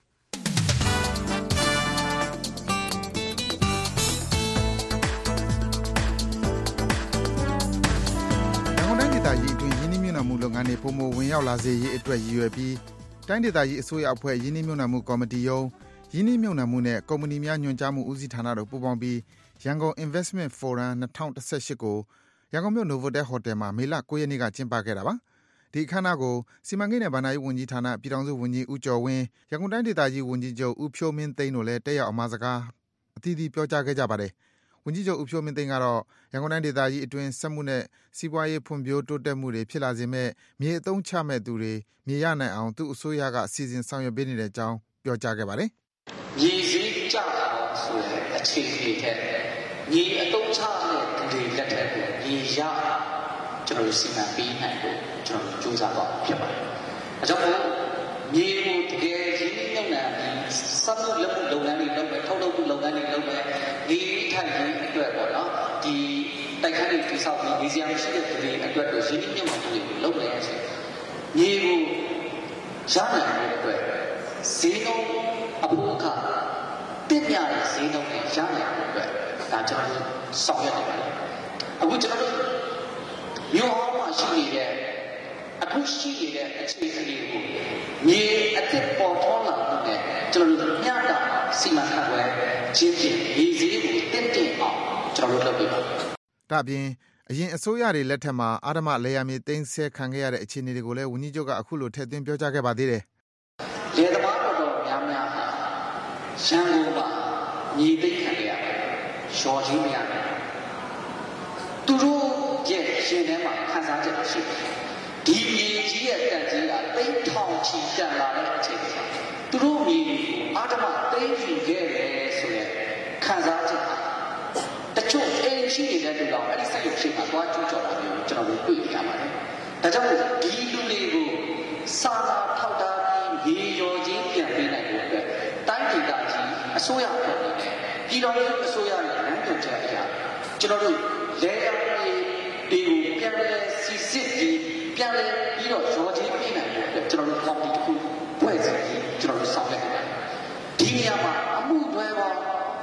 တိုင်းဒေသကြီးအတွင်းယင်းနှိမ့်မြုပ်နှံမှုလုပ်ငန်းတွေပုံမဝင်ရောက်လာစေရေးအတွက်ရည်ရွယ်ပြီးတိုင်းဒေသကြီးအစိုးရအဖွဲ့ယင်းနှိမ့်မြုပ်နှံမှုကော်မတီယုံယင်းနှိမ့်မြုပ်နှံမှုနဲ့ကုမ္ပဏီများညွှန်ကြားမှုဦးစီးဌာနတို့ပူးပေါင်းပြီးရန်ကုန် Investment Forum 2018ကိုရန်ကုန်မြို့ Novotel Hotel မှာမေလ9 ရက်နေ့ကကျင်းပခဲ့တာပါဒီအခမ်းအနားကိုစီမံကိန်းနဲ့ဘဏ္ဍာရေးဝန်ကြီးဌာနပြည်ထောင်စုဝန်ကြီးဦးကျော်ဝင်းရန်ကုန်တိုင်းဒေသကြီးဝန်ကြီးချုပ်ဦးဖြိုးမင်းသိန်းတို့လည်းတက်ရောက်အမှာစကားအသီးသီးပြောကြားခဲ့ကြပါတယ်ဝန်ကြီးချုပ်ဦးဖြိုးမင်းသိန်းကတော့ရန်ကုန်တိုင်းဒေသကြီးအတွင်းစက်မှုနဲ့စီးပွားရေးဖွံ့ဖြိုးတိုးတက်မှုတွေဖြစ်လာစေမဲ့မြေအသုံးချမဲ့သူတွေမြေရနိုင်အောင်သူ့အစိုးရကစီစဉ်ဆောင်ရွက်ပေးနေတဲ့အကြောင်းပြောကြားခဲ့ပါတယ်မြေစည်းကြတာဆိုရင်အခြေအနေထက်မြေအသုံးချမဲ့သူတွေလက်ထက်ကိုမြေရကျွန်တော်စီမံပေးနိုင်ဖို့ကျွန်တော်ကြိုးစားတော့ဖြစ်ပါတယ်အဲကြောင့်မို့မြေကိုတကယ်ရင်းနှီးမြှုပ်နှံပြီးစက်မှုလက်မှုလုပ်ငန်းတွေလုပ်မယ်ထုတ်လုပ်မှုလုပ်ငန်းတွေလုပ်မယ်ဒီထိုင်ရေးအတွက်ပေါ့နော်ဒီတိုက်ခန်းတွေတိစောက်ပြီးနေစရာမရှိတဲ့သူတွေအတွက်တော့ရင်းနှီးမြှုပ်နှံမှုတွေလုပ်နေရခြင်းမြေကိုရနိုင်တဲ့အတွက်ဈေးနှုန်းအဖို့အခါပြည့်မြတဲ့ဈေးနှုန်းတွေရနိုင်တဲ့အတွက်ဒါကျွန်တော်ဆောင်ရွက်နေပါတယ်အခုကျွန်တော်တို့မြို့ဟောင်းမှာရှိနေတဲ့အခုရှိနေတဲ့အခြေအနေကိုမြေအသစ်ပေါ်ထွန်းလာတဲ့ကျွန်တော်တို့ညတာစီမံခန့်ခွဲခြင်းဖြင့်မြေစည်းကိုတင့်တယ်အောင်ကျွန်တော်တို့လုပ်ပေးပါဒါပြင်အရင်အစိုးရတွေလက်ထက်မှာအာဓမလေယာမြေသိမ်းဆည်းခံခဲ့ရတဲ့အခြေအနေတွေကိုလည်းဝန်ကြီးချုပ်ကအခုလိုထည့်သွင်းပြောကြားခဲ့ပါသေးတယ်လယ်သမားတော်များများဟာရန်ကုန်မှာမြေသိမ်းခံရပါတယ်ရှော်ကြီးမရဘူးသူတို့ရဲ့ရှင်ထဲမှာခံစားချက်ရှိတယ်ဒီမြေကြီးရဲ့တန်ကြီးကသိန်းထောင်ချီတန်လာတဲ့အချိန်မှာသူတို့မြေအာဓမသိမ်းယူခဲ့တယ်ဆိုရင်ခံစားချက်တချို့အင်းရှိနေတဲ့လူတော်အဲ့ဒီစိတ်ကိုချိန်မှာသွားကျူးကျော်တာမျိုးကျွန်တော်တို့တွေ့ရပါတယ်ဒါကြောင့်ဒီလူတွေကိုစာနာထောက်ထားပြီးရေရောချင်းပြန်ပေးနိုင်ဖို့အတွက်တိုင်းဒေသကြီးအစိုးရအဖွဲ့နဲ့ပြည်တော်စုအစိုးရရဲ့လမ်းညွှန်ချက်အရကျွန်တော်တို့လဲရပြည်တွေကိုပြန်လဲစီစစ်ပြီးပြန်လဲပြီးတော့ရောချင်းပေးနိုင်ဖို့အတွက်ကျွန်တော်တို့ကော်မတီတစ်ခုဖွဲ့စည်းပြီးကျွန်တော်တို့ဆောင်ရွက်နေပါတယ်ဒီနေရာမှာအမှုတွဲပေါင်း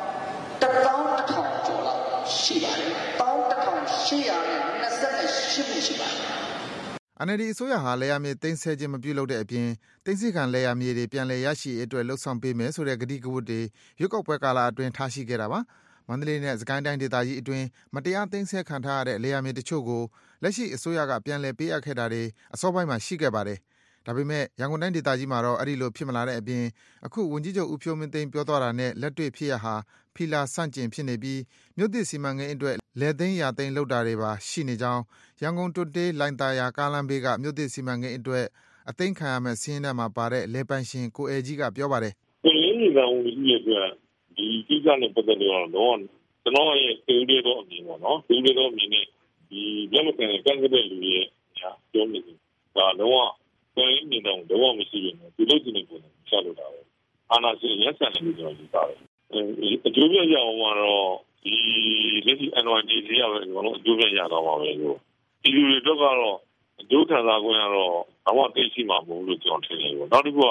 11,000ကျော်လောက်ရှိပါတယ်11,828မှုရှိပါတယ် NLD အစိုးရဟာလယ်ယာမြေသိမ်းဆည်းခြင်းမပြုလုပ်တဲ့အပြင်သိမ်းဆည်းခံလယ်ယာမြေတွေပြန်လည်ရရှိရေးအတွက်လှုံ့ဆော်ပေးမယ်ဆိုတဲ့ကတိကဝတ်တွေရွေးကောက်ပွဲကာလအတွင်းထားရှိခဲ့တာပါ။မန္တလေးနဲ့စကိုင်းတိုင်းဒေသကြီးအတွင်းမတရားသိမ်းဆည်းခံထားရတဲ့လယ်ယာမြေတချို့ကိုလက်ရှိအစိုးရကပြန်လည်ပေးအပ်ခဲ့တာတွေအစောပိုင်းမှာရှိခဲ့ပါတယ်။ဒါပေမဲ့ရန်ကုန်တိုင်းဒေသကြီးမှာတော့အဲ့ဒီလိုဖြစ်မလာတဲ့အပြင်အခုဝန်ကြီးချုပ်ဦးဖြိုးမင်းသိန်းပြောသွားတာနဲ့လက်တွေ့ဖြစ်ရဟာဖီလာဆန့်ကျင်ဖြစ်နေပြီးမြို့သစ်စီမံကိန်းအတွက်လယ်သိမ်းရာသိမ်းလုပ်တာတွေပါရှိနေကြောင်းရန်ကုန်တွတ်တေးလိုင်သာယာကားလမ်းဘေးကမြို့သစ်စီမံကိန်းအတွက်အသိမ်းခံရမဲ့စီးရင်ထဲမှာပါတဲ့လယ်ပိုင်ရှင်ကိုအဲကြီးကပြောပါတယ်။ဒီနေ့ကဝန်ကြီးရဲ့အတွက်ဒီကိစ္စနဲ့ပတ်သက်လို့တော့ကျွန်တော်ရဲ့သိဦးလေးတော့အမြင်ပေါ့နော်။သိဦးလေးတော့အမြင်နဲ့ဒီမျက်မှန်ကန်ကန့်ကွက်တဲ့လူတွေရဲ့ပြောနေတယ်။ဒါတော့ကိုယ်မြင်တော့တော့မရှိဘူး။ဒီလိုကြည့်နေပုံနဲ့ရှာလို့တာပဲ။အာနာစီရက်ဆန်နေကြတော့ဒီသားပဲ။အကျိုးပြရအောင်ကတော့ဒီလက်ရှိ NYDC ရပဲကျွန်တော်အကျိုးပြရတော့ပါပဲလို့ဒီလူတွေတော့ကတော့အကျိုးခံစားခွင့်ကတော့ဘာမှသိရှိမှာမဟုတ်လို့ကျွန်တော်ထင်တယ်ပေါ့နောက်တစ်ခုက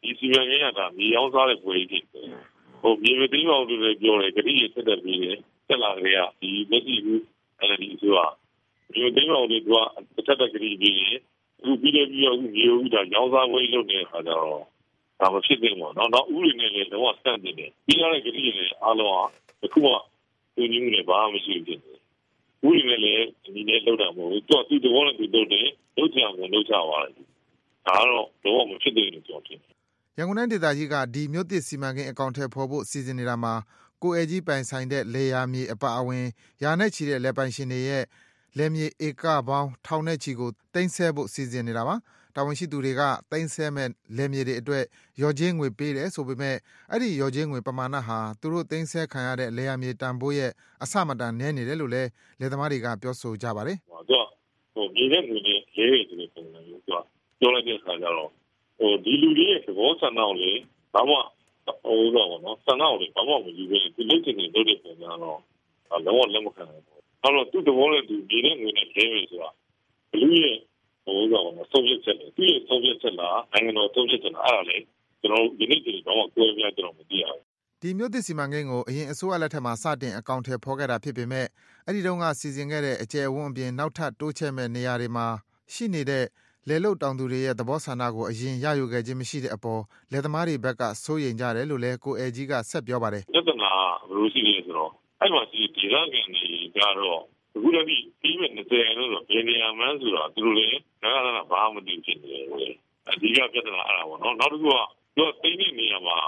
ဒီစီမံကိန်းကဒါမြေအောင်စားတဲ့ပွဲကြီးဖြစ်တယ်ဟိုမြေမသိအောင်လို့လည်းပြောတယ်ဂတိရဆက်တဲ့ပြီးတယ်ဆက်လာကြရဒီလက်ရှိကူအဲဒီဆိုတာမြေမသိအောင်လို့သူကတစ်သက်ဂတိပြီးရင်အခုပြီးတော့အခုမြေဦးဒါရောင်းစားပွဲလုပ်နေတဲ့အခါကျတော့ဒါမဖြစ်သေးဘူးเนาะနောက်ဥတွေနဲ့လည်းတော့စတင်နေတယ်ပြီးရတဲ့ဂတိတွေအားလုံးကအခုကသူညင်းနေဘာမှမရှိဘူးဥတွေနဲ့လည်းဒီနေ့လောက်တာမဟုတ်ဘူးသူတဘောနဲ့သူတို့တယ်လောက်ချအောင်လောက်ချပါလိုက်ဒါတော့မဖြစ်သေးဘူးကြောက်တယ်ရန်ကုန်တိုင်းဒေသကြီးကဒီမြို့သစ်စီမံကိန်းအကောင့်ထဲပေါ်ဖို့စီစဉ်နေတာမှာကိုယ်ကြီးပိုင်ဆိုင်တဲ့လေယာမြေအပအဝင်ရာနဲ့ချီတဲ့လက်ပိုင်ရှင်တွေရဲ့လက်မြေဧကပေါင်းထောင်နဲ့ချီကိုတင်ဆက်ဖို့စီစဉ်နေတာပါတာဝန်ရှိသူတွေကတင်ဆက်မဲ့လက်မြေတွေအတွက်ရော်ချင်းငွေပေးတယ်ဆိုပေမဲ့အဲ့ဒီရော်ချင်းငွေပမာဏဟာသူတို့တင်ဆက်ခံရတဲ့လေယာမြေတန်ဖိုးရဲ့အဆမတန်နည်းနေတယ်လို့လည်းလယ်သမားတွေကပြောဆိုကြပါတယ်ဟိုမြေနဲ့ငွေနဲ့လေးတွေဒီပုံစံမျိုးပြောလိုက်တဲ့အခါကျတော့ဒီလူတွေရဲ့သဘောဆန္ဒကိုလေဘာမှဟိုတော့ဗောနော်ဆန္ဒကိုလေဘာမှမယူဘဲဒီလိုချင်နေလုပ်တဲ့ပုံစံတော့လုံးဝလက်မခံဘူး။အဲ့တော့သူ့သဘောနဲ့သူဒီနဲ့ငွေနဲ့လဲမယ်ဆိုတာဘလူးရဲ့ဟိုတော့ဗောနော်ဆုံးဖြတ်ချက်လေသူ့ရဲ့ဆုံးဖြတ်ချက်လားနိုင်ငံတော်ဆုံးဖြတ်ချက်လားအဲ့ဒါလေကျွန်တော်ဒီနေ့ဒီဘာမှကိုယ်ပြကျွန်တော်မသိရဘူး။ဒီမြို့သစ်စီမံကိန်းကိုအရင်အစိုးရလက်ထက်မှာစတင်အကောင့်ထဲဖော်ခဲ့တာဖြစ်ပေမဲ့အဲ့ဒီတုန်းကစီစဉ်ခဲ့တဲ့အကျယ်အဝန်းအပြင်နောက်ထပ်တိုးချဲ့မဲ့နေရာတွေမှာရှိနေတဲ့လေလုတ်တောင်သူတွေရဲ့သဘောဆန္ဒကိုအရင်ရယူခဲ့ခြင်းမရှိတဲ့အပေါ်လယ်သမားတွေဘက်ကစိုးရိမ်ကြတယ်လို့လည်းကိုယ်ကြီးကဆက်ပြောပါတယ်ပြဿနာဘယ်လိုရှိလဲဆိုတော့အဲ့မှာဒီဒေသခံတွေကတော့အခုလည်းပြီးမဲ့20လို့တော့ဘယ်နေရာမှန်းဆိုတော့သူတို့လည်းငါဘာမှမသိဖြစ်နေတယ်အဓိကပြဿနာအဲ့ဒါပေါ့နော်နောက်တစ်ခုကသူကတိတ်နေနေရမှာ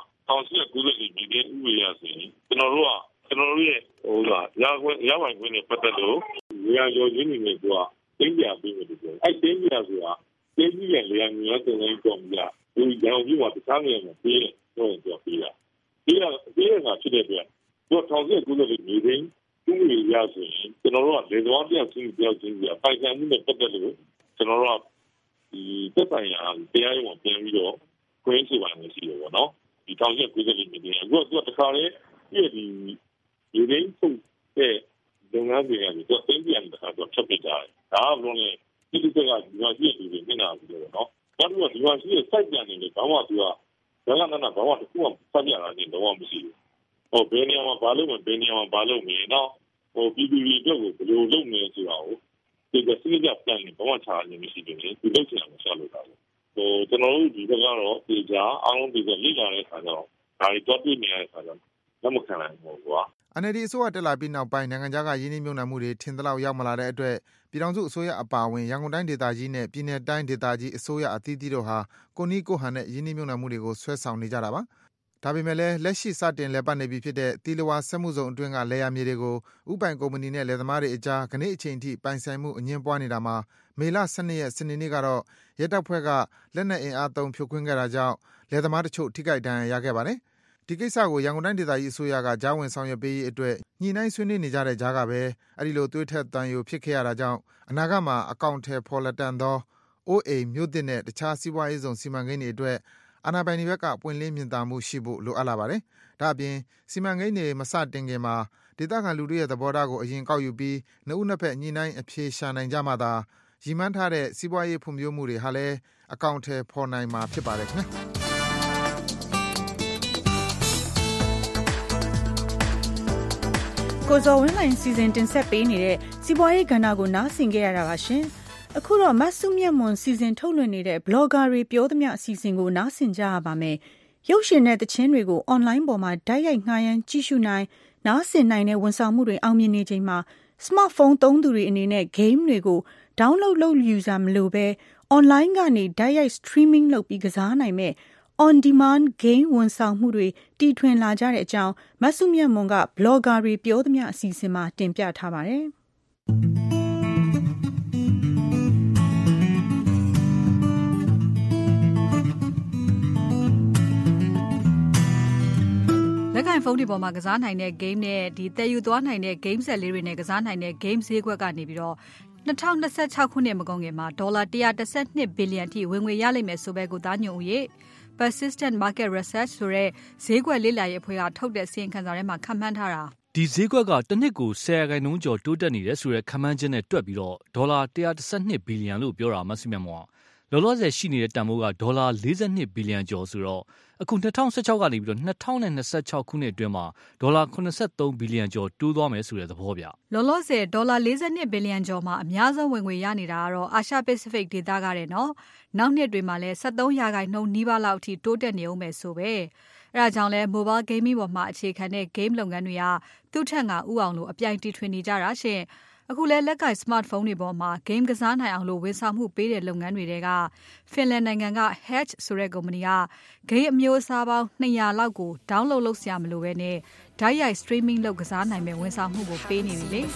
1890ပြည်တဲ့ဥပဒေရဆိုရင်ကျွန်တော်တို့ရဲ့ဟိုကရပိုင်ခွင့်နဲ့ပတ်သက်လို့ရာရောရင်းနေနေသူကတင်းပြပေးမယ်လို့ပြောအဲ့တင်းပြဆိုတာတင်းပြရဲ့လေယာဉ်မျိုးတုံးတိုင်းကြောင့်ပြဒီရောင်ကြီးမှာတခြားနေရာမှာပြေးတော့ပြောပြီးတာဒီကဖြစ်တဲ့အတွက်သူ1990ပြည်တဲ့ဥပဒေရဆိုရင်ကျွန်တော်တို့ကလေသွားပြချင်းပြောချင်းပြပိုင်ဆိုင်မှုနဲ့ပတ်သက်လို့ကျွန်တော်တို့ကဒီသက်ဆိုင်ရာတရားရုံးမှာပြန်ပြီးတော့ခွင့်ပြုပါမယ်ရှိတယ်ပေါ့နော်ဒီ1990ပြည်တဲ့အခုကတခါလေဒီရင်းထုတ်တဲ့လုပ်ငန်းတွေကသူတင်းပြန်တဲ့အခါတော့ဖြတ်ပြကြတယ်ဒါကဘလို့လဲဒီလိုကဒီမှာရှိတဲ့လူတွေမျက်နှာပြီးတော့နော်နောက်ပြီးတော့ဒီမှာရှိတဲ့ site ပြန်နေတယ်ဘာမှသူကဘာမှတစ်ခုမှဖတ်ပြတာနေတော့မရှိဘူးဟိုဘယ်နေရာမှာဘာလုပ်မယ်ဘယ်နေရာမှာဘာလုပ်မယ်နော်ဟိုပြည်သူတွေအတွက်ကိုဘယ်လိုလုပ်မယ်ဆိုတာကိုဒီကစီးကြပြန်နေဘာမှချာနေမရှိဘူးလေဒီလုပ်ချင်တာမဆက်လို့တာဟိုကျွန်တော်တို့ဒီဘက်ကတော့ဒီကြားအားလုံးဒီကလိလာတဲ့အခါကျတော့ဒါတွေတော့တွေ့နေရတဲ့အခါကျတော့လက်မခံနိုင်ဘူးကွာ NLD အစိုးရတက်လာပြီးနောက်ပိုင်းနိုင်ငံခြားကရင်းနှီးမြှုပ်နှံမှုတွေထင်သလောက်ရောက်မလာတဲ့အတွက်ပြည်ထောင်စုအစိုးရအပါအဝင်ရန်ကုန်တိုင်းဒေသကြီးနဲ့ပြည်내တိုင်းဒေသကြီးအစိုးရအသီးသီးတို့ဟာကိုနီးကိုဟန်နဲ့ရင်းနှီးမြှုပ်နှံမှုတွေကိုဆွဲဆောင်နေကြတာပါ။ဒါပေမဲ့လည်းလက်ရှိစတင်လည်ပတ်နေပြီဖြစ်တဲ့တီလဝါစက်မှုဇုံအတွင်းကလေယာမြေတွေကိုဥပိုင်ကုမ္ပဏီနဲ့လယ်သမားတွေအကြားခဏအချိန်ထိပိုင်ဆိုင်မှုအငြင်းပွားနေတာမှာမေလ12ရက်စနေနေ့ကတော့ရဲတပ်ဖွဲ့ကလက်နက်အင်အားသုံးဖြိုခွင်းခဲ့တာကြောင့်လယ်သမားတချို့ထိခိုက်ဒဏ်ရာရခဲ့ပါတယ်။ဒီကိစ္စကိုရန်ကုန်တိုင်းဒေသကြီးအစိုးရကကြားဝင်ဆောင်ရွက်ပေးရေးအတွက်ညှိနှိုင်းဆွေးနွေးနေကြတဲ့ကြားကပဲအဲဒီလိုသွေးထွက်သံယိုဖြစ်ခဲ့ရတာကြောင့်အနာဂတ်မှာအကောင့်ထဲပေါ်လက်တန်သောအိုးအိမ်မြို့သစ်နဲ့တခြားစီးပွားရေးစုံစီမံကိန်းတွေအတွက်အာဏာပိုင်တွေဘက်ကပွင့်လင်းမြင်သာမှုရှိဖို့လိုအပ်လာပါတယ်။ဒါ့အပြင်စီမံကိန်းတွေမစတင်ခင်မှာဒေသခံလူတွေရဲ့သဘောထားကိုအရင်ကောက်ယူပြီးနှစ်ဦးနှစ်ဖက်ညှိနှိုင်းအဖြေရှာနိုင်ကြမှသာရည်မှန်းထားတဲ့စီးပွားရေးဖွံ့ဖြိုးမှုတွေဟာလည်းအကောင့်ထဲပေါ်နိုင်မှာဖြစ်ပါတယ်ခင်ဗျာ။ကိုဇော်ဝင်းလိုင်စီစဉ်တင်ဆက်ပေးနေတဲ့စီးပွားရေးကဏ္ဍကိုနားဆင်ကြရတာပါရှင်။အခုတော့မဆုမြတ်မွန်စီစဉ်ထုတ်လွှင့်နေတဲ့ blogger တွေပြောသမျှအစီအစဉ်ကိုနားဆင်ကြရပါမယ်။ရုပ်ရှင်နဲ့သချင်းတွေကို online ပေါ်မှာတိုက်ရိုက်ငှားရမ်းကြည့်ရှုနိုင်နားဆင်နိုင်တဲ့ဝန်ဆောင်မှုတွေအောင်မြင်နေချိန်မှာ smartphone သုံးသူတွေအနေနဲ့ game တွေကို download လုပ်ယူစားမလို့ပဲ online ကနေတိုက်ရိုက် streaming လုပ်ပြီးကစားနိုင်မဲ့on demand game ဝန်ဆောင်မှုတွေတီထွင်လာကြတဲ့အကြောင်းမဆုမြတ်မွန်က blogger တွေပြောသမျှအစီအစဉ်မှာတင်ပြထားပါတယ်။လက်ကိုင်ဖုန်းတွေပေါ်မှာကစားနိုင်တဲ့ game နဲ့ဒီတည်ယူသွားနိုင်တဲ့ game set လေးတွေနဲ့ကစားနိုင်တဲ့ game ဈေးကွက်ကနေပြီးတော့2026ခုနှစ်မကုန်ခင်မှာဒေါ်လာ112ဘီလီယံထိဝင်ငွေရလိမ့်မယ်ဆိုပဲကိုသားညွန့်ဦးရဲ့ Persistent Market Research ဆိုတဲ့ဈေးကွက်လေ့လာရေးအဖွဲ့ကထုတ်တဲ့စီရင်ခံစာထဲမှာခန့်မှန်းထားတာဒီဈေးကွက်ကတစ်နှစ်ကို10%ကျော်တိုးတက်နေတယ်ဆိုတဲ့ခန့်မှန်းချက်နဲ့တွက်ပြီးတော့ဒေါ်လာ112ဘီလီယံလို့ပြောတာမဆုမြတ်မော်လလောလောဆယ်ရှိနေတဲ့တန်ဖိုးကဒေါ်လာ42ဘီလီယံကျော်ဆိုတော့အခု2016ကနေပြီးတော့2026ခုနှစ်အတွင်းမှာဒေါ်လာ83ဘီလီယံကျော်တိုးသွားမယ်ဆိုတဲ့သဘောဗျလောလောဆယ်ဒေါ်လာ42ဘီလီယံကျော်မှာအများဆုံးဝင်ငွေရနေတာကတော့အာရှပစိဖိတ်ဒေသကတဲ့နော်နောက်နှစ်တွေမှာလည်း73%နီးပါးလောက်အထိတိုးတက်နေအောင်ပဲဆိုပဲအဲဒါကြောင့်လဲ mobile gaming ပေါ်မှာအခြေခံတဲ့ game လုပ်ငန်းတွေကသူ့ထက်ငါဥအောင်လို့အပြိုင်တီထွင်နေကြတာရှင်အခုလဲလက်ကင် smartphone တွေပေါ်မှာ game ကစားနိုင်အောင်လို့ဝန်ဆောင်မှုပေးတဲ့လုပ်ငန်းတွေက Finland နိုင်ငံက Hatch ဆိုတဲ့ကုမ္ပဏီက game အမျိုးအစားပေါင်း200လောက်ကို download လုပ်စရာမလိုဘဲနဲ့တိုက်ရိုက် streaming လုပ်ကစားနိုင်မဲ့ဝန်ဆောင်မှုကိုပေးနေပြီလေ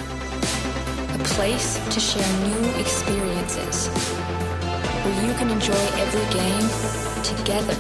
A place to share new experiences where you can enjoy every game together.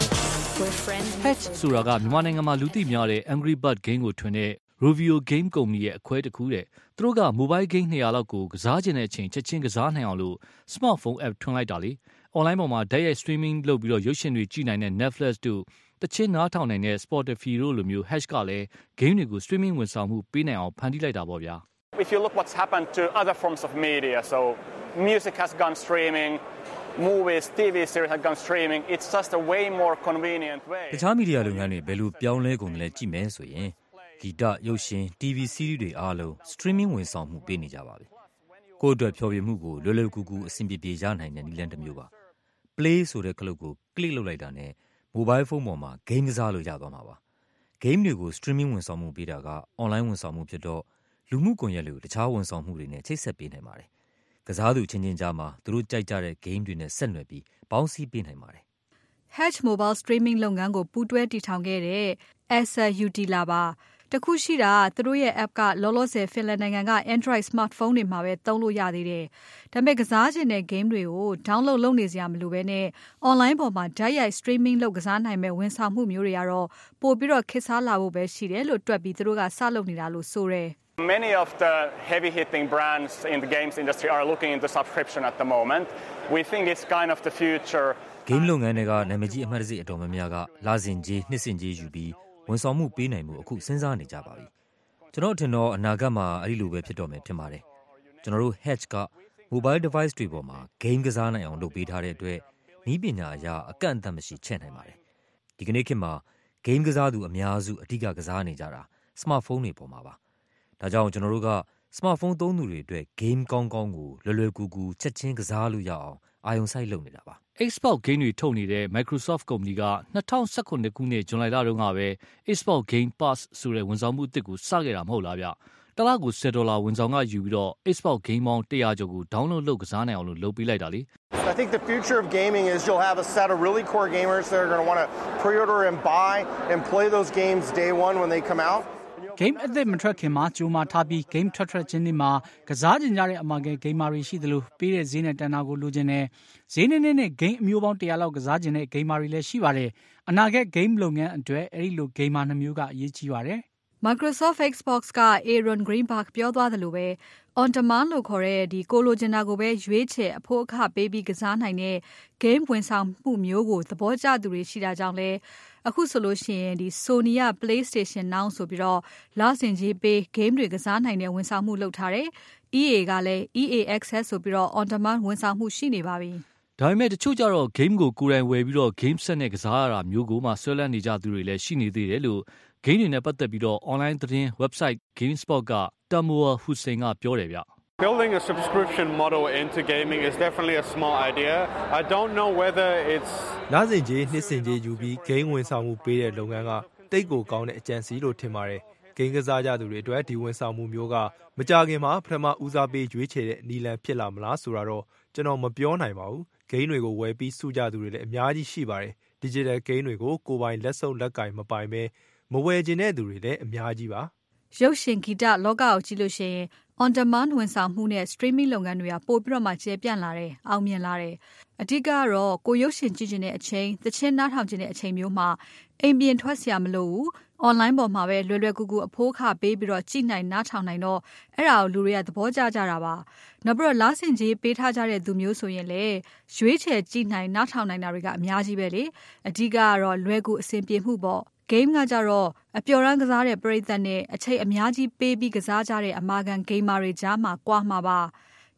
Hatch ဆိုတာကမြန်မာနိုင်ငံမှာလူသိများတဲ့ Angry Bird game ကိုထွင်တဲ့ Rovio Game ကုမ္ပဏီရဲ့အခွဲတစ်ခုတဲ့သူတို့က mobile game 200လောက်ကိုကစားခြင်းတဲ့အချိန်ချက်ချင်းကစားနိုင်အောင်လို့ smartphone app ထွင်လိုက်တာလေ online ပေါ်မှာတိုက်ရိုက် streaming လုပ်ပြီးတော့ရုပ်ရှင်တွေကြည့်နိုင်တဲ့ Netflix တို့တချင်းနားထောင်နိုင်တဲ့ Spotify တို့လိုမျိုး Hatch ကလည်း game တွေကို streaming ဝန်ဆောင်မှုပေးနိုင်အောင်ဖန်တီးလိုက်တာပေါ့ဗျာ If you look what's happened to other forms of media, so music has gone streaming, movies, TV series have gone streaming. It's just a way more convenient way. တခြားမီဒီယာလုပ်ငန်းတွေဘယ်လိုပြောင်းလဲကုန်လဲကြည့်မယ်ဆိုရင်ဂီတရုပ်ရှင် TV series တွေအားလုံး streaming ဝန်ဆောင်မှုပေးနေကြပါပြီ။ကိုယ့်အတွက်ဖျော်ဖြေမှုကိုလွယ်လွယ်ကူကူအဆင်ပြေပြေရနိုင်တဲ့နည်းလမ်းတစ်မျိုးပါ။ Play ဆိုတဲ့ကလုတ်ကို click လုပ်လိုက်တာနဲ့ mobile phone ပေါ်မှာ game ကစားလို့ရသွားမှာပါ။ game တွေကို streaming ဝန်ဆောင်မှုပေးတာက online ဝန်ဆောင်မှုဖြစ်တော့လူမှုကွန်ရက်တွေကိုတခြားဝန်ဆောင်မှုတွေနဲ့ချိတ်ဆက်ပေးနိုင်ပါတယ်။ကစားသူချင်းချင်းကြားမှာသူတို့ကြိုက်ကြတဲ့ game တွေနဲ့ဆက်နွယ်ပြီးပေါင်းစည်းပေးနိုင်ပါတယ်။ Hatch Mobile Streaming လုပ်ငန်းကိုပူးတွဲတည်ထောင်ခဲ့တဲ့ Esa Utila ပါတခုရှိတာသူတို့ရဲ့ app ကလောလောဆယ် Finland နိုင်ငံက Android smartphone တွေမှာပဲသုံးလို့ရသေးတယ်။ဒါပေမဲ့ကစားချင်တဲ့ game တွေကို download လုပ်နေစရာမလိုဘဲနဲ့ online ပေါ်မှာတိုက်ရိုက် streaming လုပ်ကစားနိုင်မဲ့ဝန်ဆောင်မှုမျိုးတွေကတော့ပို့ပြီးတော့ခေတ်စားလာဖို့ပဲရှိတယ်လို့တွက်ပြီးသူတို့ကစလုပ်နေတာလို့ဆိုတယ်။ Many of the heavy-hitting brands in the games industry are looking into subscription at the moment. We think it's kind of the future. Game လုပ်ငန်းတွေကနာမည်ကြီးအမှတ်တရအတော်များများကလာစဉ်ကြီးနှစ်စဉ်ကြီးယူပြီးဝန်ဆောင်မှုပေးနိုင်မှုအခုစဉ်းစားနေကြပါပြီ။ကျွန်တော်ထင်တော့အနာဂတ်မှာအဲ့ဒီလိုပဲဖြစ်တော့မယ်ထင်ပါတယ်။ကျွန်တော်တို့ Hatch က mobile device တွေပေါ်မှာ game ကစားနိုင်အောင်လုပ်ပေးထားတဲ့အတွက်နည်းပညာအရအကန့်အသတ်မရှိချဲ့နိုင်ပါတယ်။ဒီကနေ့ခေတ်မှာ game ကစားသူအများစုအဓိကကစားနေကြတာ smartphone တွေပေါ်မှာပါ။ဒါကြောင့်ကျွန်တော်တို့က smartphone သုံးသူတွေအတွက် game ကောင်းကောင်းကိုလွယ်လွယ်ကူကူချက်ချင်းကစားလို့ရအောင်အာရုံစိုက်လုပ်နေတာပါ။ Xbox game တွေထုတ်နေတဲ့ Microsoft ကုမ္ပဏီက2019ခုနှစ်ဇွန်လတုန်းကပဲ Xbox Game Pass ဆိုတဲ့ဝန်ဆောင်မှုအသစ်ကိုစခဲ့တာမဟုတ်လားဗျ။တစ်လကို$10ဝန်ဆောင်ခယူပြီးတော့ Xbox Game ပေါင်း100ကျော်ကို download လုပ်ကစားနိုင်အောင်လုပ်ပေးလိုက်တာလေ I think the future of gaming is you'll have a set of really core gamers that are going to want to pre-order and buy and play those games day one when they come out. game အသစ်မထွက်ခင်မှာကြိုးမှာထားပြီး game ထွက်ချင်းတွေမှာကစားကြကြတဲ့အမှားက gamer တွေရှိသလိုပေးတဲ့ဈေးနဲ့တန်တာကိုလိုချင်တယ်ဈေးနဲ့ game အမျိုးပေါင်း100လောက်ကစားကြတဲ့ gamer တွေလည်းရှိပါတယ်အနာဂတ် game လုပ်ငန်းအတွက်အဲ့ဒီလို gamer နှမျိုးကအရေးကြီးပါတယ် Microsoft Xbox က Aaron Greenberg ပြောသွားတယ်လို့ပဲ on demand လို့ခေါ်တဲ့ဒီကိုလိုချင်တာကိုပဲရွေးချယ်အဖို့အခပေးပြီးကစားနိုင်တဲ့ game ဝန်ဆောင်မှုမျိုးကိုသဘောကျသူတွေရှိတာကြောင့်လဲအခုဆိုလို့ရှိရင်ဒီ Sony က PlayStation Now ဆိုပြီးတော့လစဉ်ကြီးပေး game တွေကစားနိုင်တဲ့ဝန်ဆောင်မှုလုပ်ထားတယ် EA ကလည်း EA Access ဆိုပြီးတော့ on demand ဝန်ဆောင်မှုရှိနေပါပြီဒါပေမဲ့တချို့ကြတော့ game ကိုကိုယ်တိုင်ဝယ်ပြီးတော့ game set နဲ့ကစားရတာမျိုးကိုမှဆွဲလန်းနေကြသူတွေလည်းရှိနေသေးတယ်လို့ game တွေနဲ့ပတ်သက်ပြီးတော့ online သတင်း website GameSpot က Tamoor Hussain ကပြောတယ်ဗျ Building a subscription model into gaming is definitely a smart idea. I don't know whether it's လာစဉ်ကြီးနှစ်စဉ်ကြီးယူပြီး game ဝန်ဆောင်မှုပေးတဲ့လုပ်ငန်းကတိတ်ကိုကောင်းတဲ့အကြံစီလို့ထင်ပါတယ်။ game ကစားကြသူတွေအတွက်ဒီဝန်ဆောင်မှုမျိုးကမကြခင်မှာပထမဦးစားပေးရွေးချယ်တဲ့နီလန်ဖြစ်လာမလားဆိုတာတော့ကျွန်တော်မပြောနိုင်ပါဘူး။ game တွေကိုဝယ်ပြီးစုကြသူတွေလည်းအများကြီးရှိပါတယ်။ digital game တွေကိုကိုယ်ပိုင်လက်စုပ်လက်ကင်မပိုင်ပဲမဝယ်ချင်တဲ့သူတွေလည်းအများကြီးပါရုပ်ရှင်ဂီတလောကကိုကြည့်လို့ရှိရင် on demand ဝန်ဆောင်မှုနဲ့ streaming လုပ်ငန်းတွေကပို့ပြီးတော့မှကျေပြန့်လာတယ်အောင်မြင်လာတယ်အဓိကတော့ကိုရုပ်ရှင်ကြည့်ခြင်းတဲ့အချိန်သချင်းနားထောင်ခြင်းတဲ့အချိန်မျိုးမှာအိမ်ပြင်ထွက်စရာမလိုဘူး online ပေါ်မှာပဲလွယ်လွယ်ကူကူအဖိုးခပေးပြီးတော့ကြည့်နိုင်နားထောင်နိုင်တော့အဲ့ဒါကိုလူတွေကသဘောကျကြတာပါနောက်ပြီးတော့လာဆင်ကြီးပေးထားကြတဲ့သူမျိုးဆိုရင်လေရွေးချယ်ကြည့်နိုင်နားထောင်နိုင်တာတွေကအများကြီးပဲလေအဓိကကတော့လွယ်ကူအဆင်ပြေမှုပေါ့ game ကကြတော့အပျော်ရမ်းကစားတဲ့ပရိသတ်နဲ့အချိန်အများကြီးပေးပြီးကစားကြတဲ့အမာခံ gamer တွေကြားမှာကွာမှာပါ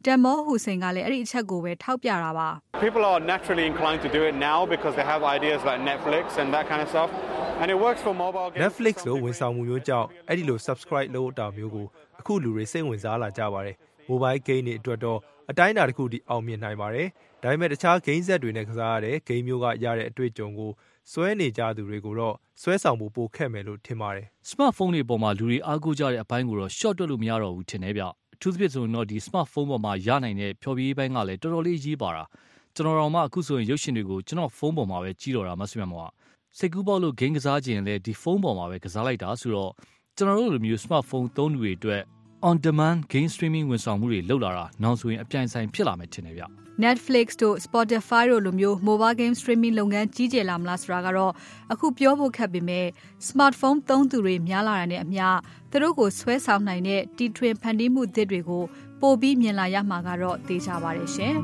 Tamor Hussein ကလည်းအဲ့ဒီအချက်ကိုပဲထောက်ပြတာပါ People are naturally inclined to do it now because they have ideas like Netflix and that kind of stuff. And it works for mobile games. Netflix လို့ဝန်ဆောင်မှုမျိုးကြောင့်အဲ့ဒီလို subscribe လုပ်တာမျိုးကိုအခုလူတွေစိတ်ဝင်စားလာကြပါတယ် mobile game တွေအတွက်တော့အတိုင်းအတာတစ်ခုထိအောင်မြင်နိုင်ပါတယ်ဒါပေမဲ့တခြား game set တွေနဲ့ကစားရတဲ့ game မျိုးကရတဲ့အတွေ့အကြုံကိုစွဲနေကြသူတွေကိုတော့စွဲဆောင်ဖို့ပိုခက်မယ်လို့ထင်ပါတယ် Smartphone တွေပေါ်မှာလူတွေအားကိုးကြတဲ့အပိုင်းကိုတော့ short တွက်လို့မရတော့ဘူးထင်တယ်ဗျအထူးသဖြင့်ဆိုတော့ဒီ smartphone ပေါ်မှာရနိုင်တဲ့ဖျော်ဖြေရေးပိုင်းကလည်းတော်တော်လေးရေးပါတာကျွန်တော်တို့မှအခုဆိုရင်ရုပ်ရှင်တွေကိုကျွန်တော်ဖုန်းပေါ်မှာပဲကြည့်တော့တာမဆွေးမမောစိတ်ကူးပေါက်လို့ game ကစားခြင်းလည်းဒီဖုန်းပေါ်မှာပဲကစားလိုက်တာဆိုတော့ကျွန်တော်တို့လိုမျိုး smartphone သုံးသူတွေအတွက် on demand game streaming ဝန်ဆောင်မှုတွေလုပ်လာတာနောက်ဆိုရင်အပြိုင်ဆိုင်ဖြစ်လာမယ်ထင်တယ်ဗျ Netflix တို့ Spotify တို့လိုမျိုး mobile game streaming လုပ်ငန်းကြီးကျယ်လာမလားဆိုတာကတော့အခုပြောဖို့ခက်ပေမဲ့ smartphone သုံးသူတွေများလာတာနဲ့အမျှသူတို့ကိုဆွဲဆောင်နိုင်တဲ့တီထွင်ဖန်တီးမှုသစ်တွေကိုပိုပြီးမြင်လာရမှာကတော့သိကြပါတယ်ရှင်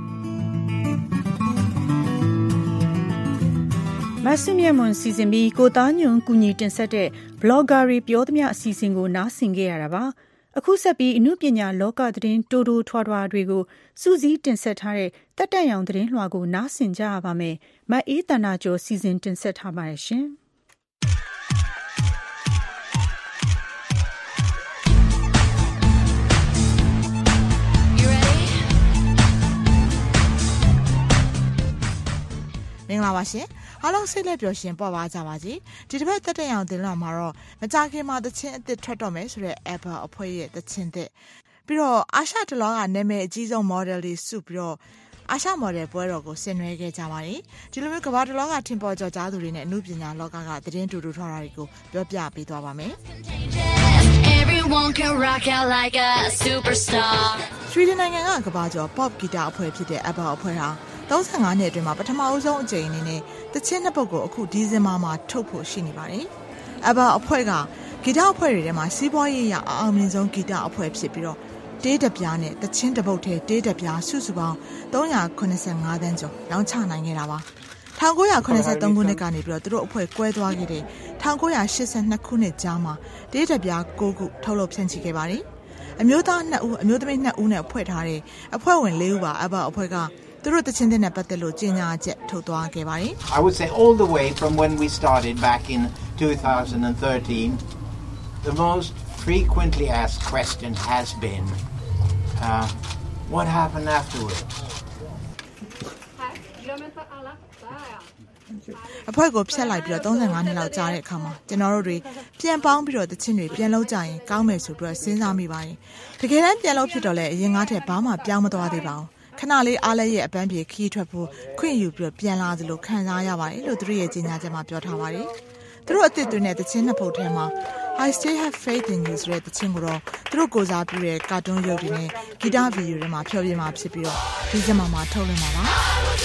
မဆုမြတ်မွန်စီစဉ်ပြီးကိုသားညွန့်ကူညီတင်ဆက်တဲ့ blogger တွေပြောသမျှအစီအစဉ်ကိုနားဆင်ခဲ့ရတာပါအခုဆက်ပြီးအမှုပညာလောကသတင်းတိုးတိုးထွားထွားတွေကိုစူးစီးတင်ဆက်ထားတဲ့တက်တက်ရောင်သတင်းလွှာကိုနားဆင်ကြရပါမယ်မအေးတနာကျော်စီစဉ်တင်ဆက်ထားပါတယ်ရှင်မင်္ဂလာပါရှင်အားလုံးစိတ်လက်ပျော်ရှင်ပေါ်ပါကြပါစေဒီတစ်ပတ်တက်တက်ရောင်တင်လာမှာတော့မကြခင်မှာသချင်းအသစ်ထွက်တော့မယ်ဆိုတဲ့ Apple အဖွဲ့ရဲ့သချင်းသစ်ပြီးတော့အာရှတလောကနာမည်အကြီးဆုံး model တွေစုပြီးတော့အာရှ model ပွဲတော်ကိုဆင်နွှဲခဲ့ကြပါတယ်ဒီလိုမျိုးကမ္ဘာတလောကထင်ပေါ်ကျော်ကြားသူတွေနဲ့အမှုပညာလောကကသတင်းတူတူထွားတာတွေကိုပြောပြပေးသွားပါမယ် Everyone can rock out like a superstar ဆွီဒင်နိုင်ငံကကမ္ဘာကျော် pop ဂီတအဖွဲ့ဖြစ်တဲ့ Apple အဖွဲ့ဟာ35နှစ်အတွင်းမှာပထမအဆုံးအကြိမ်အနေနဲ့တချင်းနှစ်ပုဒ်ကိုအခုဒီဇင်ဘာမှာထုတ်ဖို့ရှိနေပါတယ်။ Apple အဖွဲ့ကဂီတအဖွဲ့တွေထဲမှာစီးပွားရေးအရအောင်မြင်ဆုံးဂီတအဖွဲ့ဖြစ်ပြီးတော့တေးတပြားနဲ့တချင်းတစ်ပုဒ်ထဲတေးတပြားစုစုပေါင်း385တန်းကျော်ရောင်းချနိုင်ခဲ့တာပါ။1983ခုနှစ်ကနေပြီးတော့သူတို့အဖွဲ့ကွဲသွားခဲ့တဲ့1982ခုနှစ်ကြားမှာတေးတပြား9ခုထုတ်လုပ်ဖြန့်ချိခဲ့ပါတယ်။အမျိုးသား2ဦးအမျိုးသမီး2ဦးနဲ့ဖွဲ့ထားတဲ့အဖွဲ့ဝင်4ဦးပါ Apple အဖွဲ့ကသူတို့တချင်းတဲ့နဲ့ပတ်သက်လို့ကြေညာချက်ထုတ်သွားခဲ့ပါတယ် I would say all the way from when we started back in 2013 the most frequently asked question has been what happened afterwards အဖွဲ့ကိုဖျက်လိုက်ပြီးတော့35နှစ်လောက်ကြာတဲ့အခါမှာကျွန်တော်တို့တွေပြန်ပေါင်းပြီးတော့တချင်းတွေပြန်လုပ်ကြရင်ကောင်းမယ်ဆိုပြီးတော့စဉ်းစားမိပါတယ်တကယ်တမ်းပြန်လုပ်ဖြစ်တော့လဲအရင်ကတည်းကဘာမှပြောင်းမသွားသေးပါဘူးခဏလေးအားလည်းရဲ့အပန်းပြေခီးထွက်ဖို့ခွင့်ယူပြီးပြန်လာသလိုခံစားရပါတယ်လို့သူတို့ရဲ့ကြေညာချက်မှာပြောထားပါတယ်။သူတို့အသစ်သွင်းတဲ့တခြင်းနှစ်ပုဒ်ထဲမှာ I still have faith in you ဆိုတဲ့တခြင်းကိုတော့သူတို့ကိုစားပြုတဲ့ကာတွန်းရုပ်တွေနဲ့ဂီတဗီဒီယိုတွေမှာဖျော်ဖြေမှာဖြစ်ပြီးတော့ဒီဇင်ဘာမှာထုတ်လွှင့်မှာပါ။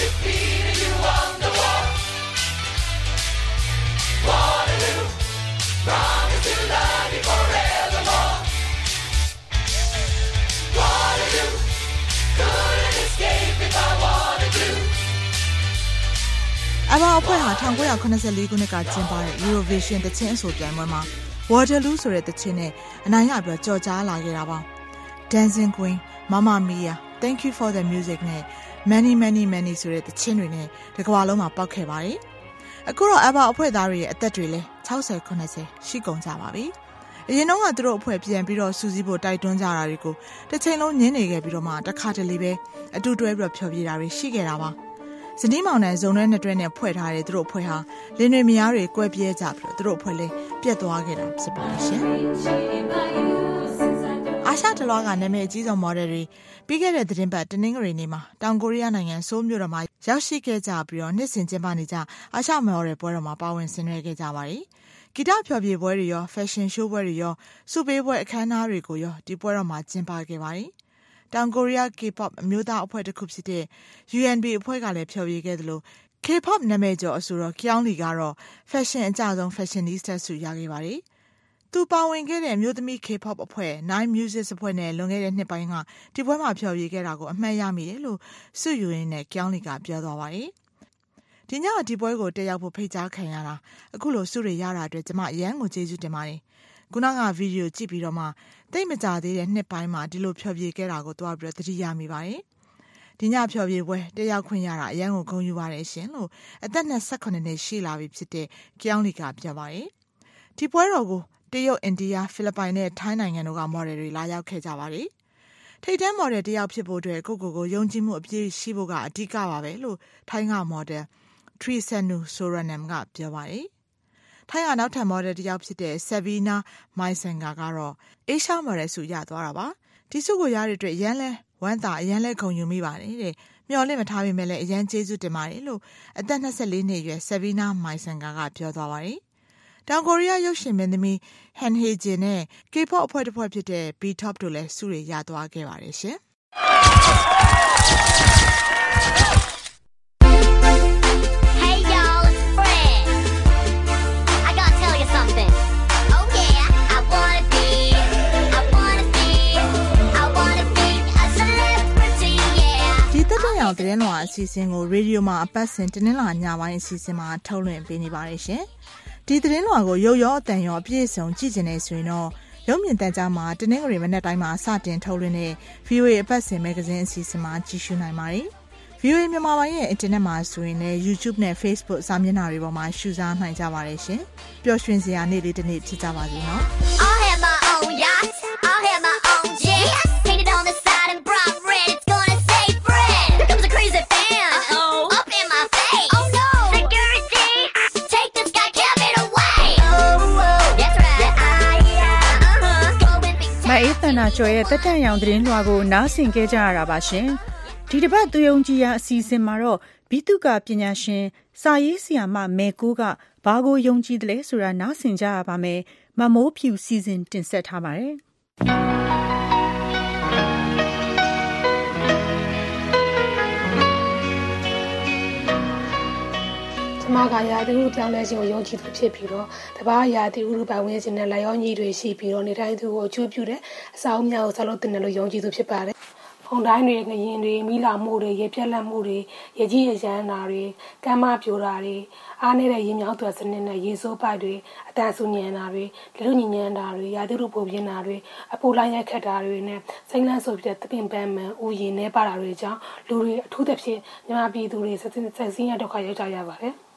Apple အဖွဲ့ဟာ1984ခုနှစ်ကကျင်းပတဲ့ Eurovision တချင်းအဆိုပြိုင်ပွဲမှာ Waterloo ဆိုတဲ့တချင်းနဲ့အနိုင်ရပြီးကြော်ကြားလာခဲ့တာပါ Dancing Queen, Mamma Mia, Thank You for the Music နဲ့ Many Many Many ဆိုတဲ့တချင်းတွေနဲ့ဒီကမ္ဘာလုံးမှာပေါက်ခဲ့ပါတယ်အခုတော့ Apple အဖွဲ့သားတွေရဲ့အသက်တွေလည်း60-90ရှိကုန်ကြပါပြီအရင်တော့ကသူတို့အဖွဲ့ပြန်ပြီးတော့စူးစီးဖို့တိုက်တွန်းကြတာတွေကိုတစ်ချိန်လုံးညင်းနေခဲ့ပြီးတော့မှတစ်ခါတလေပဲအတူတွဲပြီးတော့ဖျော်ဖြေတာတွေရှိခဲ့တာပါဇနီးမောင်နှံဇုံတွဲနှစ်တွဲနဲ့ဖွဲ့ထားတဲ့သူတို့အဖွဲ့ဟာလင်းတွေမယားတွေကွဲပြဲကြပြီးတော့သူတို့အဖွဲ့လည်းပြတ်သွားခဲ့တာဖြစ်ပါတယ်ရှင်အာရှတလောကနာမည်အကြီးဆုံး model တွေပြီးခဲ့တဲ့သတင်းပတ်တနင်္ဂနွေနေ့မှာတောင်ကိုရီးယားနိုင်ငံဆိုးလ်မြို့တော်မှာရောက်ရှိခဲ့ကြပြီးတော့နှစ်စဉ်ကျင်းပနေကြအာရှ model ပွဲတော်မှာပါဝင်ဆင်နွှဲခဲ့ကြပါတယ်ဂီတဖျော်ဖြေပွဲတွေရော fashion show ပွဲတွေရောစုပေးပွဲအခမ်းအနားတွေကိုရောဒီပွဲတော်မှာကျင်းပခဲ့ပါတယ်တောင်ကိုရီးယား K-pop အမျိုးသားအဖွဲ့တစ်ခုဖြစ်တဲ့ UNB အဖွဲ့ကလည်းဖျော်ဖြေခဲ့သလို K-pop နာမည်ကျော်အဆိုတော် Kyungli ကတော့ fashion အကျဆုံး fashionista ဆုရခဲ့ပါတယ်သူပါဝင်ခဲ့တဲ့အမျိုးသမီး K-pop အဖွဲ့ Nine Muses အဖွဲ့နဲ့လွန်ခဲ့တဲ့နှစ်ပိုင်းကဒီပွဲမှာဖျော်ဖြေခဲ့တာကိုအမှတ်ရမိတယ်လို့ဆုယူရင်းနဲ့ Kyungli ကပြောသွားပါတယ်ဒီညဒီပွဲကိုတက်ရောက်ဖို့ဖိတ်ကြားခံရတာအခုလိုဆုတွေရတာအတွက်ကျွန်မအရန်ကိုကျေးဇူးတင်ပါတယ်ခုနကဗီဒီယိုကြည့်ပြီးတော့မှတိတ်မကြသေးတဲ့နှစ်ပိုင်းမှာဒီလိုဖျော်ဖြေခဲ့တာကိုတွားပြီးတော့သတိရမိပါတယ်ဒီညဖျော်ဖြေပွဲတက်ရောက်ခွင့်ရတာအရန်ကိုဂုဏ်ယူပါတယ်ရှင်လို့အသက်28နှစ်ရှိလာပြီဖြစ်တဲ့ကျောင်းလီကပြောပါတယ်ဒီပွဲတော်ကိုတရုတ်အိန္ဒိယဖိလစ်ပိုင်နဲ့ထိုင်းနိုင်ငံတို့ကမော်ဒယ်တွေလာရောက်ခဲ့ကြပါတယ်ထိပ်တန်းမော်ဒယ်တယောက်ဖြစ်ဖို့အတွက်ကိုယုံကြည်မှုအပြည့်ရှိဖို့ကအဓိကပါပဲလို့ထိုင်းကမော်ဒယ်ထရီဆန်နူဆိုရနမ်ကပြောပါတယ်ထိုင်းကနောက်ထပ်မော်ဒယ်တယောက်ဖြစ်တဲ့ဆဗီနာမိုင်ဆန်ကတော့အေရှာမော်ဒယ်ဆုရသွားတာပါဒီဆုကိုရတဲ့အတွက်ရန်လဲဝမ်းသာအရန်လဲဂုဏ်ယူမိပါတယ်တဲ့မျှော်လင့်မထားပေမဲ့လည်းအရန်ကျေးဇူးတင်ပါတယ်လို့အသက်24နှစ်အရွယ်ဆဗီနာမိုင်ဆန်ကပြောသွားပါတယ်တောင်ကိုရီးယားရုပ်ရှင်မင်းသမီးဟန်ဟေဂျင်နဲ့ K-pop အဖွဲ့တစ်ဖွဲ့ဖြစ်တဲ့ B-Top တို့လည်းဆုတွေရသွားခဲ့ပါတယ်ရှင်သတင်းလွှာအစီအစဉ်ကိုရေဒီယိုမှာအပတ်စဉ်တင်းလာညပိုင်းအစီအစဉ်မှာထုတ်လွှင့်ပေးနေပါတယ်ရှင်။ဒီသတင်းလွှာကိုရုပ်ရောအသံရောအပြည့်အစုံကြည့်ကျင်နေဆိုရင်တော့ရုပ်မြင်သံကြားမှာတင်းငွေမနေ့တိုင်းမှာစတင်ထုတ်လွှင့်တဲ့ VOA အပတ်စဉ်မဂ္ဂဇင်းအစီအစဉ်မှာကြည့်ရှုနိုင်ပါတယ်။ VOA မြန်မာပိုင်းရဲ့အင်တာနက်မှာဆိုရင်လည်း YouTube နဲ့ Facebook စာမျက်နှာတွေပေါ်မှာရှုစားနိုင်ကြပါတယ်ရှင်။ပျော်ရွှင်စရာနေ့လေးတစ်နေ့ဖြစ်ကြပါစေနော်။ I'll have my own yacht. I'll have my own jet. Painted on the side and bright red. It's gonna say friend. Here comes a crazy fan. Uh-oh. Up in my face. Oh no. Security. Take this guy cabin away. Oh, that's right. Yeah. မအေးသနာကျော်ရဲ့တက်တန့်ရောင်သတင်းလွှာကိုနားဆင်ကြကြရတာပါရှင်။ဒီတစ်ပတ်သူယုံကြည်ရာအစီအစဉ်မှာတော့ဘိတုကပညာရှင်စာရေးဆရာမမေကိုကဘာကိုယုံကြည်တယ်လဲဆိုတာနားဆင်ကြရပါမယ်။မမိုးဖြူစီစဉ်တင်ဆက်ထားပါတယ်။ကျမကရာသီဥတုပြောင်းလဲခြင်းကိုယုံကြည်သူဖြစ်ပြီးတော့တပါးရာသီဥတုပတ်ဝန်းကျင်နဲ့လက်ရောညီတွေရှိပြီးတော့နေတိုင်းသူကိုအကျိုးပြုတဲ့အစာအုပ်များကိုဆက်လို့တင်တယ်လို့ယုံကြည်သူဖြစ်ပါတယ်။ဖုန်တိုင်းတွေငရင်တွေမိလာမှုတွေရေပြက်လက်မှုတွေရေကြီးရေရမ်းတာတွေကမ်းမပြိုတာတွေအားနေတဲ့ရေမြောင်းသွက်စနစ်နဲ့ရေစိုးပိုက်တွေအတန်ဆူညံတာတွေလူညဉ့်ညံတာတွေရာသီဥတုပူပြင်းတာတွေအပူလိုင်းရိုက်ခတ်တာတွေနဲ့စိမ့်လန်းဆိုပြီးတဲ့တပင်ပန်းမှန်ဥယျာဉ်နဲ့ပါတာတွေကြောင့်လူတွေအထူးသဖြင့်မြန်မာပြည်သူတွေဆက်စင်းရဒုက္ခရောက်ကြရပါတယ်။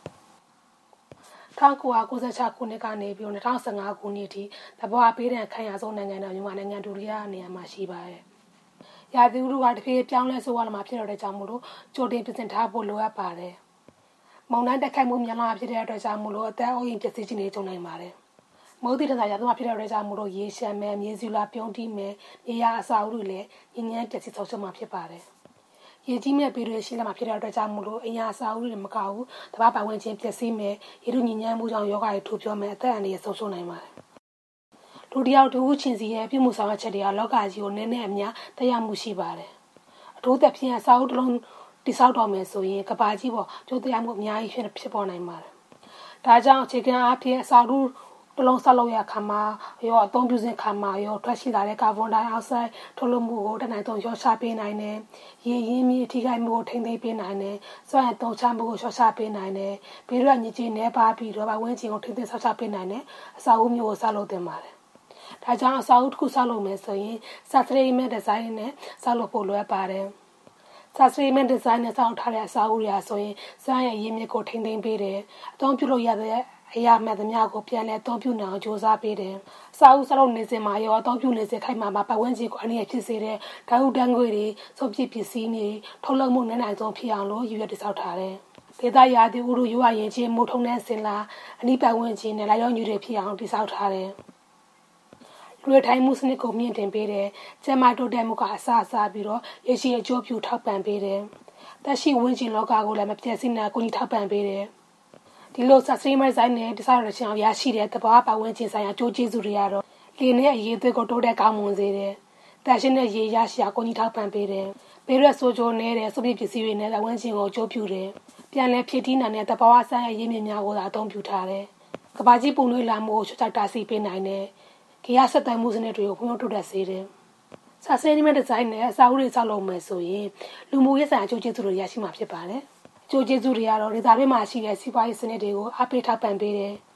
1996ခုနှစ်ကနေပြီး2015ခုနှစ်ထိတဘောအပေးတဲ့ခံရဆုံးနိုင်ငံတော်မြန်မာနိုင်ငံဒုတိယနေရာမှာရှိပါတယ်။ရာသီဥတုကတဖြည်းပြောင်းလဲဆိုးဝါးလာမှဖြစ်တော့တဲ့ကြောင့်မို့လို့ကြိုတင်ပြင်ဆင်ထားဖို့လိုအပ်ပါတယ်။မုန်တိုင်းတက်ခိုက်မှုများလာဖြစ်တဲ့အတွက်ကြောင့်မို့လို့အသက်အိုးအိမ်ပျက်စီးခြင်းတွေကြုံနိုင်ပါတယ်။မိုးတိတန်စာရာသီမှာဖြစ်တဲ့အတွက်ကြောင့်မို့လို့ရေရှမ်းမယ်မြေစုလာပြုံးတိမယ်မြေယာအစာအုပ်တွေလည်းညဉ့်ညမ်းပျက်စီးဆုံးရှုံးမှာဖြစ်ပါတယ်။ရေကြီးမဲ့ပြည်တွေရှိလာမှဖြစ်တဲ့အတွက်ကြောင့်မို့လို့အင်အားအစာအုပ်တွေမကောက်ဘူးတပတ်ပတ်ဝန်းကျင်ပျက်စီးမယ်ရေတို့ညဉ့်ညမ်းမှုကြောင့်ယောဂတွေထိုးပြောမယ်အသက်အန္တရာယ်ဆုံးရှုံးနိုင်ပါတယ်လူတယောက်တူချင်းစီရဲ့ပြုမှုဆောင်ရွက်ချက်တွေကလောကကြီးကိုနည်းနည်းအများတရားမှုရှိပါတယ်အထူးသဖြင့်အစာအုပ်တစ်လုံးတိဆောက်တော်မယ်ဆိုရင်ကဘာကြီးပေါ်ကျိုးတရားမှုအများကြီးဖြစ်ပေါ်နိုင်ပါတယ်ဒါကြောင့်အခြေခံအားဖြင့်အစာအုပ်တလုံးဆောက်လုပ်ရခါမှာရောအသုံးပြုစဉ်ခါမှာရောထွက်ရှိလာတဲ့ကာဗွန်ဒိုင်အောက်ဆိုက်ထုတ်လွှတ်မှုကိုတနိုင်ဆုံးလျှော့ချပေးနိုင်တယ်။ရေရင်းမြစ်ထိခိုက်မှုကိုထိန်းသိမ်းပေးနိုင်တယ်။စွမ်းအင်သုံးချမှုကိုလျှော့ချပေးနိုင်တယ်။ဘေးရွက်ညစ်ကြေးနဲ့ပါပြီးတော့ဝန်းကျင်ကိုထိန်းသိမ်းဆောက်ချပေးနိုင်တယ်။အစာအုပ်မျိုးကိုဆောက်လုပ်သင့်ပါတယ်။ဒါကြောင့်အစာအုပ်တစ်ခုဆောက်လုပ်မယ်ဆိုရင် sustainable design နဲ့ဆောက်လုပ်ဖို့လိုအပ်ပါတယ်။ sustainable design နဲ့ဆောက်ထားတဲ့အစာအုပ်တွေဆိုရင်စွမ်းအင်ရင်းမြစ်ကိုထိန်းသိမ်းပေးတယ်။အသုံးပြုလို့ရတဲ့အရာမှန်သမျှကိုပြန်လည်အသုံးပြုနိုင်အောင်ကြိုးစားပေးတယ်။စာအုပ်ဆောက်နေစဉ်မှာရောအသုံးပြုနေစဉ်ခိုက်မှာပတ်ဝန်းကျင်ကိုအနည်းဖြစ်စေတဲ့ဓာတ်ဥတန်းငွေတွေစုပ်ပစ်ပစ္စည်းတွေထုတ်လုပ်မှုနိုင်ဆုံးဖြစ်အောင်လို့ရည်ရွယ်တည်ဆောက်ထားတယ်။ဒေသရာသီဥတုရွာရင်ချင်းမိုးထုံတဲ့စင်လာအနိပတ်ဝန်းကျင်နဲ့လာရောက်ညူတွေဖြစ်အောင်တည်ဆောက်ထားတယ်။လူထိုင်မှုစနစ်ကိုမြင့်တင်ပေးတယ်။ကျန်းမာတိုးတက်မှုကအစပြီးတော့ရရှိအကျိုးပြုထောက်ပံ့ပေးတယ်။သက်ရှိဝန်းကျင်လောကကိုလည်းမပြည့်စည်နိုင်ကိုကြီးထောက်ပံ့ပေးတယ်။ဒီလို sustainable design နဲ့ design ရခြင်းအောင်ရရှိတဲ့သဘာဝပတ်ဝန်းကျင်ဆိုင်ရာကြိုးကျေးဇူးတွေကတော့လေနဲ့အရေးအသွေးကိုတိုးတက်ကောင်းမွန်စေတယ်။တန်ရှင်းတဲ့ရေရရှိအောင်ကိုကြီးထောက်ပံ့ပေးတယ်။ဘေးရွက်ဆိုးကျိုးနေတဲ့စုပ်ပစ္စည်းတွေနဲ့ပတ်ဝန်းကျင်ကိုအကျိုးပြုတယ်။ပြန်လည်ဖြစ်တည်နိုင်တဲ့သဘာဝဆိုင်ရာရင်းမြစ်များကိုသာအသုံးပြုထားတယ်။ကမ္ဘာကြီးပုံနှွေးလာမှုကိုချွတ်ချတားဆီးပေးနိုင်တယ်။ခေတ်ဆက်သွယ်မှုစနစ်တွေကိုဖွံ့ဖြိုးတိုးတက်စေတယ်။ sustainable design နဲ့အစာအုပ်တွေဆောက်လုပ်မယ်ဆိုရင်လူမှုရေးဆိုင်ရာအကျိုးကျေးဇူးတွေရရှိမှာဖြစ်ပါတယ်။ကျိုးကျေးဇူးတွေကတော့ဒေသတွင်းမှာရှိတဲ့စီးပွားရေးစနစ်တွေကိုအားပေးထောက်ပံ့ပေးတယ်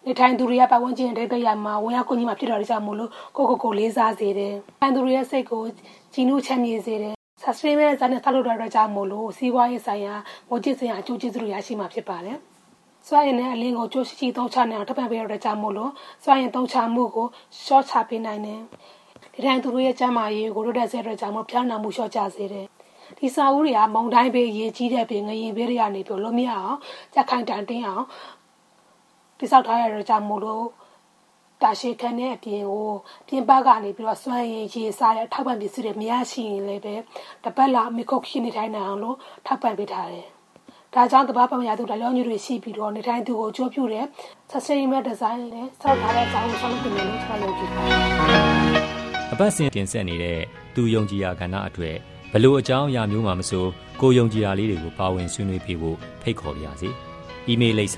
နေထိုင်သူတွေကပတ်ဝန်းကျင်ထိပ်သိမ်းရမှာဝင်ရောက်ကိုကြီးမှာဖြစ်တော်တဲ့ကြောင့်မို့လို့ကိုလေးစားစေတယ်။ထိုင်သူတွေရဲ့စိတ်ကိုကြည်နူးချမ်းမြေ့စေတယ်။ sustainable ဇာတ်နဲ့ဆက်လုပ်တဲ့ကြောင့်မို့လို့စီးပွားရေးဆိုင်ရာငွေကြေးဆိုင်ရာအကျိုးကျေးဇူးတွေရရှိမှာဖြစ်ပါတယ်။စွမ်းရည်နဲ့အလင်းကိုကြိုးရှိသုံးချနိုင်အောင်ထပ်ပံပေးရတဲ့ကြောင့်မို့လို့စွမ်းရည်သုံးချမှုကိုရှော့ချပေးနိုင်တယ်။ဒီတိုင်းသူတို့ရဲ့ကျန်းမာရေးကိုတို့တဲ့ဆဲတဲ့ကြောင့်မို့ဖျောင်းနာမှုရှော့ချစေတယ်။ဒီစာအုပ်တွေကမုံတိုင်းဘေးရေးကြီးတဲ့ပြင်ငရင်ဘေးတွေကနေပြလို့မရအောင်ကြက်ခိုင်တန်တင်းအောင်တိစောက်ထားရတဲ့ကြောင့်မို့လို့တာရှိခန်းနဲ့အပြင်ကိုပြင်ပကနေပြီးတော့စွမ်းရည်ရေးစားတဲ့ထောက်ပံ့ပစ္စည်းတွေမရရှိရင်လည်းပဲတပတ်လာမိခုတ်ခင်းနေထိုင်နိုင်အောင်လို့ထောက်ပံ့ပေးထားတယ်။ဒါကြောင့်ကမ္ဘာ့ပတ်ဝန်းကျင်သူတရားညွှန်တွေရှိပြီးတော့နေထိုင်သူကိုကြိုးပြုတဲ့ sustainable design နဲ့စောက်ထားတဲ့စာအုပ်ဆောင်လုပ်နေလို့ကျွန်တော်ယုံကြည်ပါတယ်။အပတ်စဉ်တင်ဆက်နေတဲ့သူယုံကြည်ရာကဏ္ဍအတွက်ဘလို့အကြောင်းအရာမျိုးမှမဆိုကိုယုံကြည်ရာလေးတွေကိုပါဝင်ဆွေးနွေးပြဖို့ဖိတ်ခေါ်ပါရစေ။ email လိပ်စာ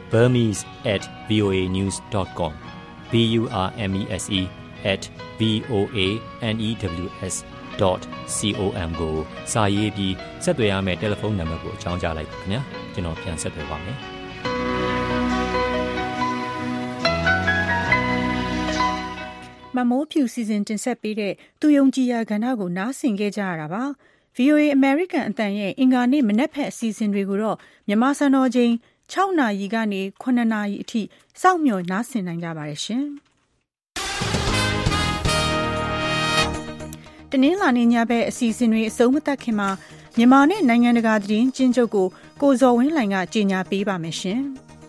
burmese@voanews.com burmese@voanews.com ကိုစာရေးပြီးဆက်သွယ်ရမယ့်တယ်လီဖုန်းနံပါတ်ကိုအကြောင်းကြားလိုက်ပါခင်ဗျာကျွန်တော်ပြန်ဆက်သွယ်ပါမယ်မမိုးဖြူစီစဉ်တင်ဆက်ပေးတဲ့သူယုံကြည်ရာကဏ္ဍကိုနားဆင်ခဲ့ကြရတာပါ VOA American အတန်ရဲ့အင်္ဂါနေ့မနက်ဖက်အစီအစဉ်တွေကိုတော့မြန်မာစံတော်ချိန်6နာရီကနေ9နာရီအထိစောင့်မျှော်နားဆင်နိုင်ကြပါတယ်ရှင်တနင်္လာနေ့ညဘက်အစီအစဉ်တွေအဆုံးမသတ်ခင်မှာမြန်မာနဲ့နိုင်ငံတကာသတင်းကျဉ်းချုပ်ကိုဇော်ဝင်းလှိုင်ကကြေညာပေးပါမယ်ရှင်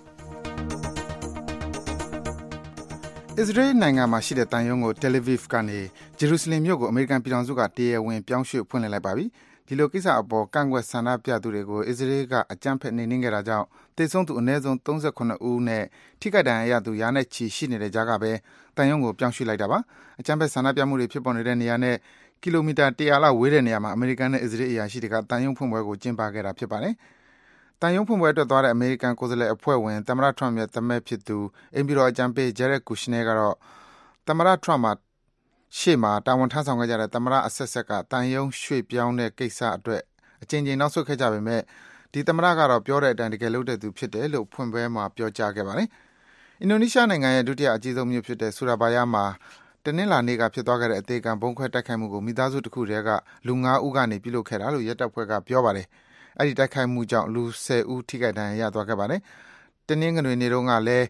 အစ္စရေးနိုင်ငံမှာရှိတဲ့တန်ယုံကို Tel Aviv ကနေဂျေရုဆလင်မြို့ကိုအမေရိကန်ပြည်ထောင်စုကတရားဝင်ပြောင်းရွှေ့ဖွင့်လှစ်လိုက်ပါပြီ။ဒီလိုကိစ္စအပေါ်ကန့်ကွက်ဆန္ဒပြသူတွေကိုအစ္စရေးကအကြမ်းဖက်နှိမ်နင်းခဲ့တာကြောင့်သေဆုံးသူအနည်းဆုံး38ဦးနဲ့ထိခိုက်ဒဏ်ရာရသူရာနဲ့ချီရှိနေတဲ့ကြားကပဲတန်ယုံကိုပြောင်းရွှေ့လိုက်တာပါ။အကြမ်းဖက်ဆန္ဒပြမှုတွေဖြစ်ပေါ်နေတဲ့နေရာနဲ့ကီလိုမီတာ100လောက်ဝေးတဲ့နေရာမှာအမေရိကန်နဲ့အစ္စရေးအရာရှိတွေကတန်ယုံဖွင့်ပွဲကိုကျင်းပခဲ့တာဖြစ်ပါတယ်။တန်ယုံဖွင့်ပွဲအတွက်သွားတဲ့အမေရိကန်ကိုယ်စားလှယ်အဖွဲ့ဝင်သမ္မတထရမ့်ရဲ့သမက်ဖြစ်သူအိမ်ပြည်တော်အကြံပေး Jared Kushner ကတော့သမ္မတထရမ့်ရှေ့မှာတာဝန်ထမ်းဆောင်ခဲ့ကြတဲ့သမ္မတအဆက်ဆက်ကတန်ယုံရွှေ့ပြောင်းတဲ့ကိစ္စအတွက်အကြိမ်ကြိမ်နောက်ဆုတ်ခဲ့ကြပေမဲ့ဒီသမ္မတကတော့ပြောတဲ့အတိုင်းတကယ်လုပ်တဲ့သူဖြစ်တယ်လို့ဖွင့်ပွဲမှာပြောကြားခဲ့ပါတယ်။အင်ဒိုနီးရှားနိုင်ငံရဲ့ဒုတိယအကြီးဆုံးမြို့ဖြစ်တဲ့ဆူရာဘာယာမှာတနင်္လာနေ့ကဖြစ်သွားခဲ့တဲ့အသေးခံဘုံခွဲတိုက်ခိုက်မှုကိုမိသားစုတစ်ခုတည်းကလူ9ဦးကနေပြုလုပ်ခဲ့တာလို့ရဲတပ်ဖွဲ့ကပြောပါတယ်။အဲဒီတိုက်ခိုက်မှုကြောင့်လူ10ဦးထိခိုက်ဒဏ်ရာရသွားခဲ့ပါတယ်။တနင်္ဂနွေနေ့တုန်းကလည်း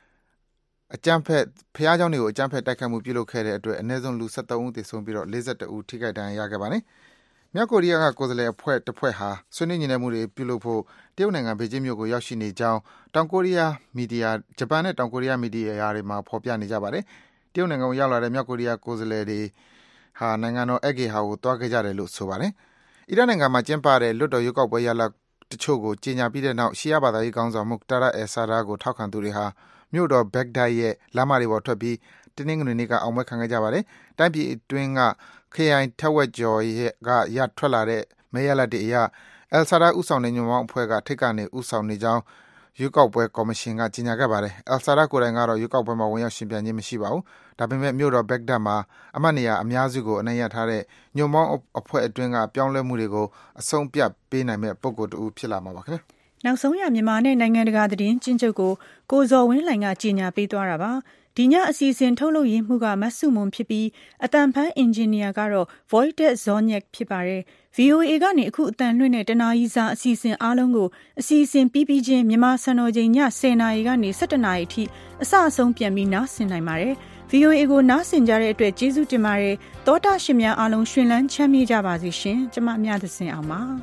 ဖျားเจ้าတွေကိုအကြမ်းဖက်တိုက်ခိုက်မှုပြုလုပ်ခဲ့တဲ့အတွက်အနည်းဆုံးလူ73ဦးသေဆုံးပြီးတော့41ဦးထိခိုက်ဒဏ်ရာရခဲ့ပါတယ်။မြောက်ကိုရီးယားကကိုယ်စားလှယ်အဖွဲ့တစ်ဖွဲ့ဟာဆွေးနွေးညှိနှိုင်းမှုတွေပြုလုပ်ဖို့တရုတ်နိုင်ငံဘေကျင်းမြို့ကိုရောက်ရှိနေကြောင်းဂျပန်နဲ့တောင်ကိုရီးယားမီဒီယာတွေမှာဖော်ပြနေကြပါတယ်။တရုတ်နိုင်ငံကိုရောက်လာတဲ့မြောက်ကိုရီးယားကိုယ်စားလှယ်တွေဟာနိုင်ငံတော်ဧည့်ဂေဟာကိုသွားခဲ့ကြတယ်လို့ဆိုပါတယ်။အီရတ်နိုင်ငံမှာကျင်းပတဲ့လွတ်တော်ရွေးကောက်ပွဲရလဒ်တချို့ကိုကြေညာပြီးတဲ့နောက်ရှီယာဘာသာရေးခေါင်းဆောင် Muqtada al-Sadr ကိုထောက်ခံသူတွေဟာမြို့တော်ဘက်ဂဒက်ရဲ့လမ်းမတွေပေါ်ထွက်ပြီးတနင်္ဂနွေနေ့ကအောင်ပွဲခံခဲ့ကြပါတယ်။တိုင်းပြည်အတွင်းကခရိုင်ထက်ဝက်ကျော်ကထွက်လာတဲ့မဲရလဒ်တွေအရ al-Sadr ဦးဆောင်တဲ့ညွန့်ပေါင်းအဖွဲ့ကထိပ်ကနေဦးဆောင်နေကြောင်းရွေးကောက်ပွဲကော်မရှင်ကကြေညာခဲ့ပါတယ်။ al-Sadr ကိုယ်တိုင်ကတော့ရွေးကောက်ပွဲမှာဝင်ရောက်ရှင်ပြိုင်ခြင်းမရှိပါဘူး။ဒါပေမဲ့မြို့တော်ဘက်ဂဒက်မှာအမတ်နေရာအများစုကိုအနိုင်ရထားတဲ့ညွန့်ပေါင်းအဖွဲ့အတွင်းကပြောင်းလဲမှုတွေကိုအဆုံးဖြတ်ပေးနိုင်မဲ့ပုဂ္ဂိုလ်တဦးဖြစ်လာမှာပါခင်ဗျ။နောက်ဆုံးရမြန်မာနဲ့နိုင်ငံတကာသတင်းကျဉ်းချုပ်ကိုဇော်ဝင်းလှိုင်ကကြေညာပေးသွားတာပါ။ဒီညအစီအစဉ်ထုတ်လုပ်ရင်းမှုကမဆုမွန်ဖြစ်ပြီးအတန်ဖန်အင်ဂျင်နီယာကတော့ Wojtek Zorniak ဖြစ်ပါတယ်။ VOA ကနေအခုအတန်လွှင့်တဲ့တနာရီစာအစီအစဉ်အားလုံးကိုအစီအစဉ်ပြီးချင်းမြန်မာစံတော်ချိန်ည10:00နာရီကနေ17:00နာရီအထိအစအဆုံးပြန်ပြီးနားဆင်နိုင်ပါတယ်။ VOA ကိုနားဆင်ကြတဲ့အတွက်ကျေးဇူးတင်ပါတယ်။သောတာရှင်များအားလုံးရှင်လန်းချမ်းမြေ့ကြပါစေရှင်။ကျမမြသစင်အောင်ပါ။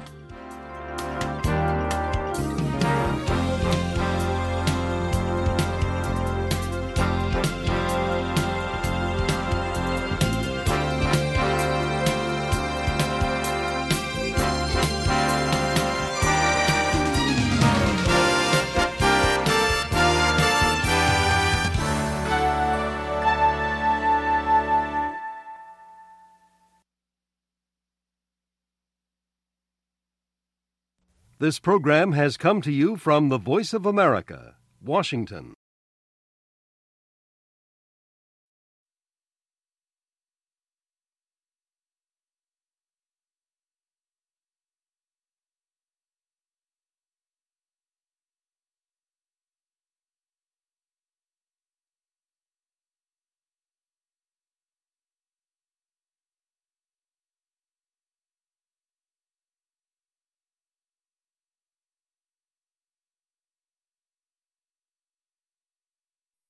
This program has come to you from the Voice of America, Washington.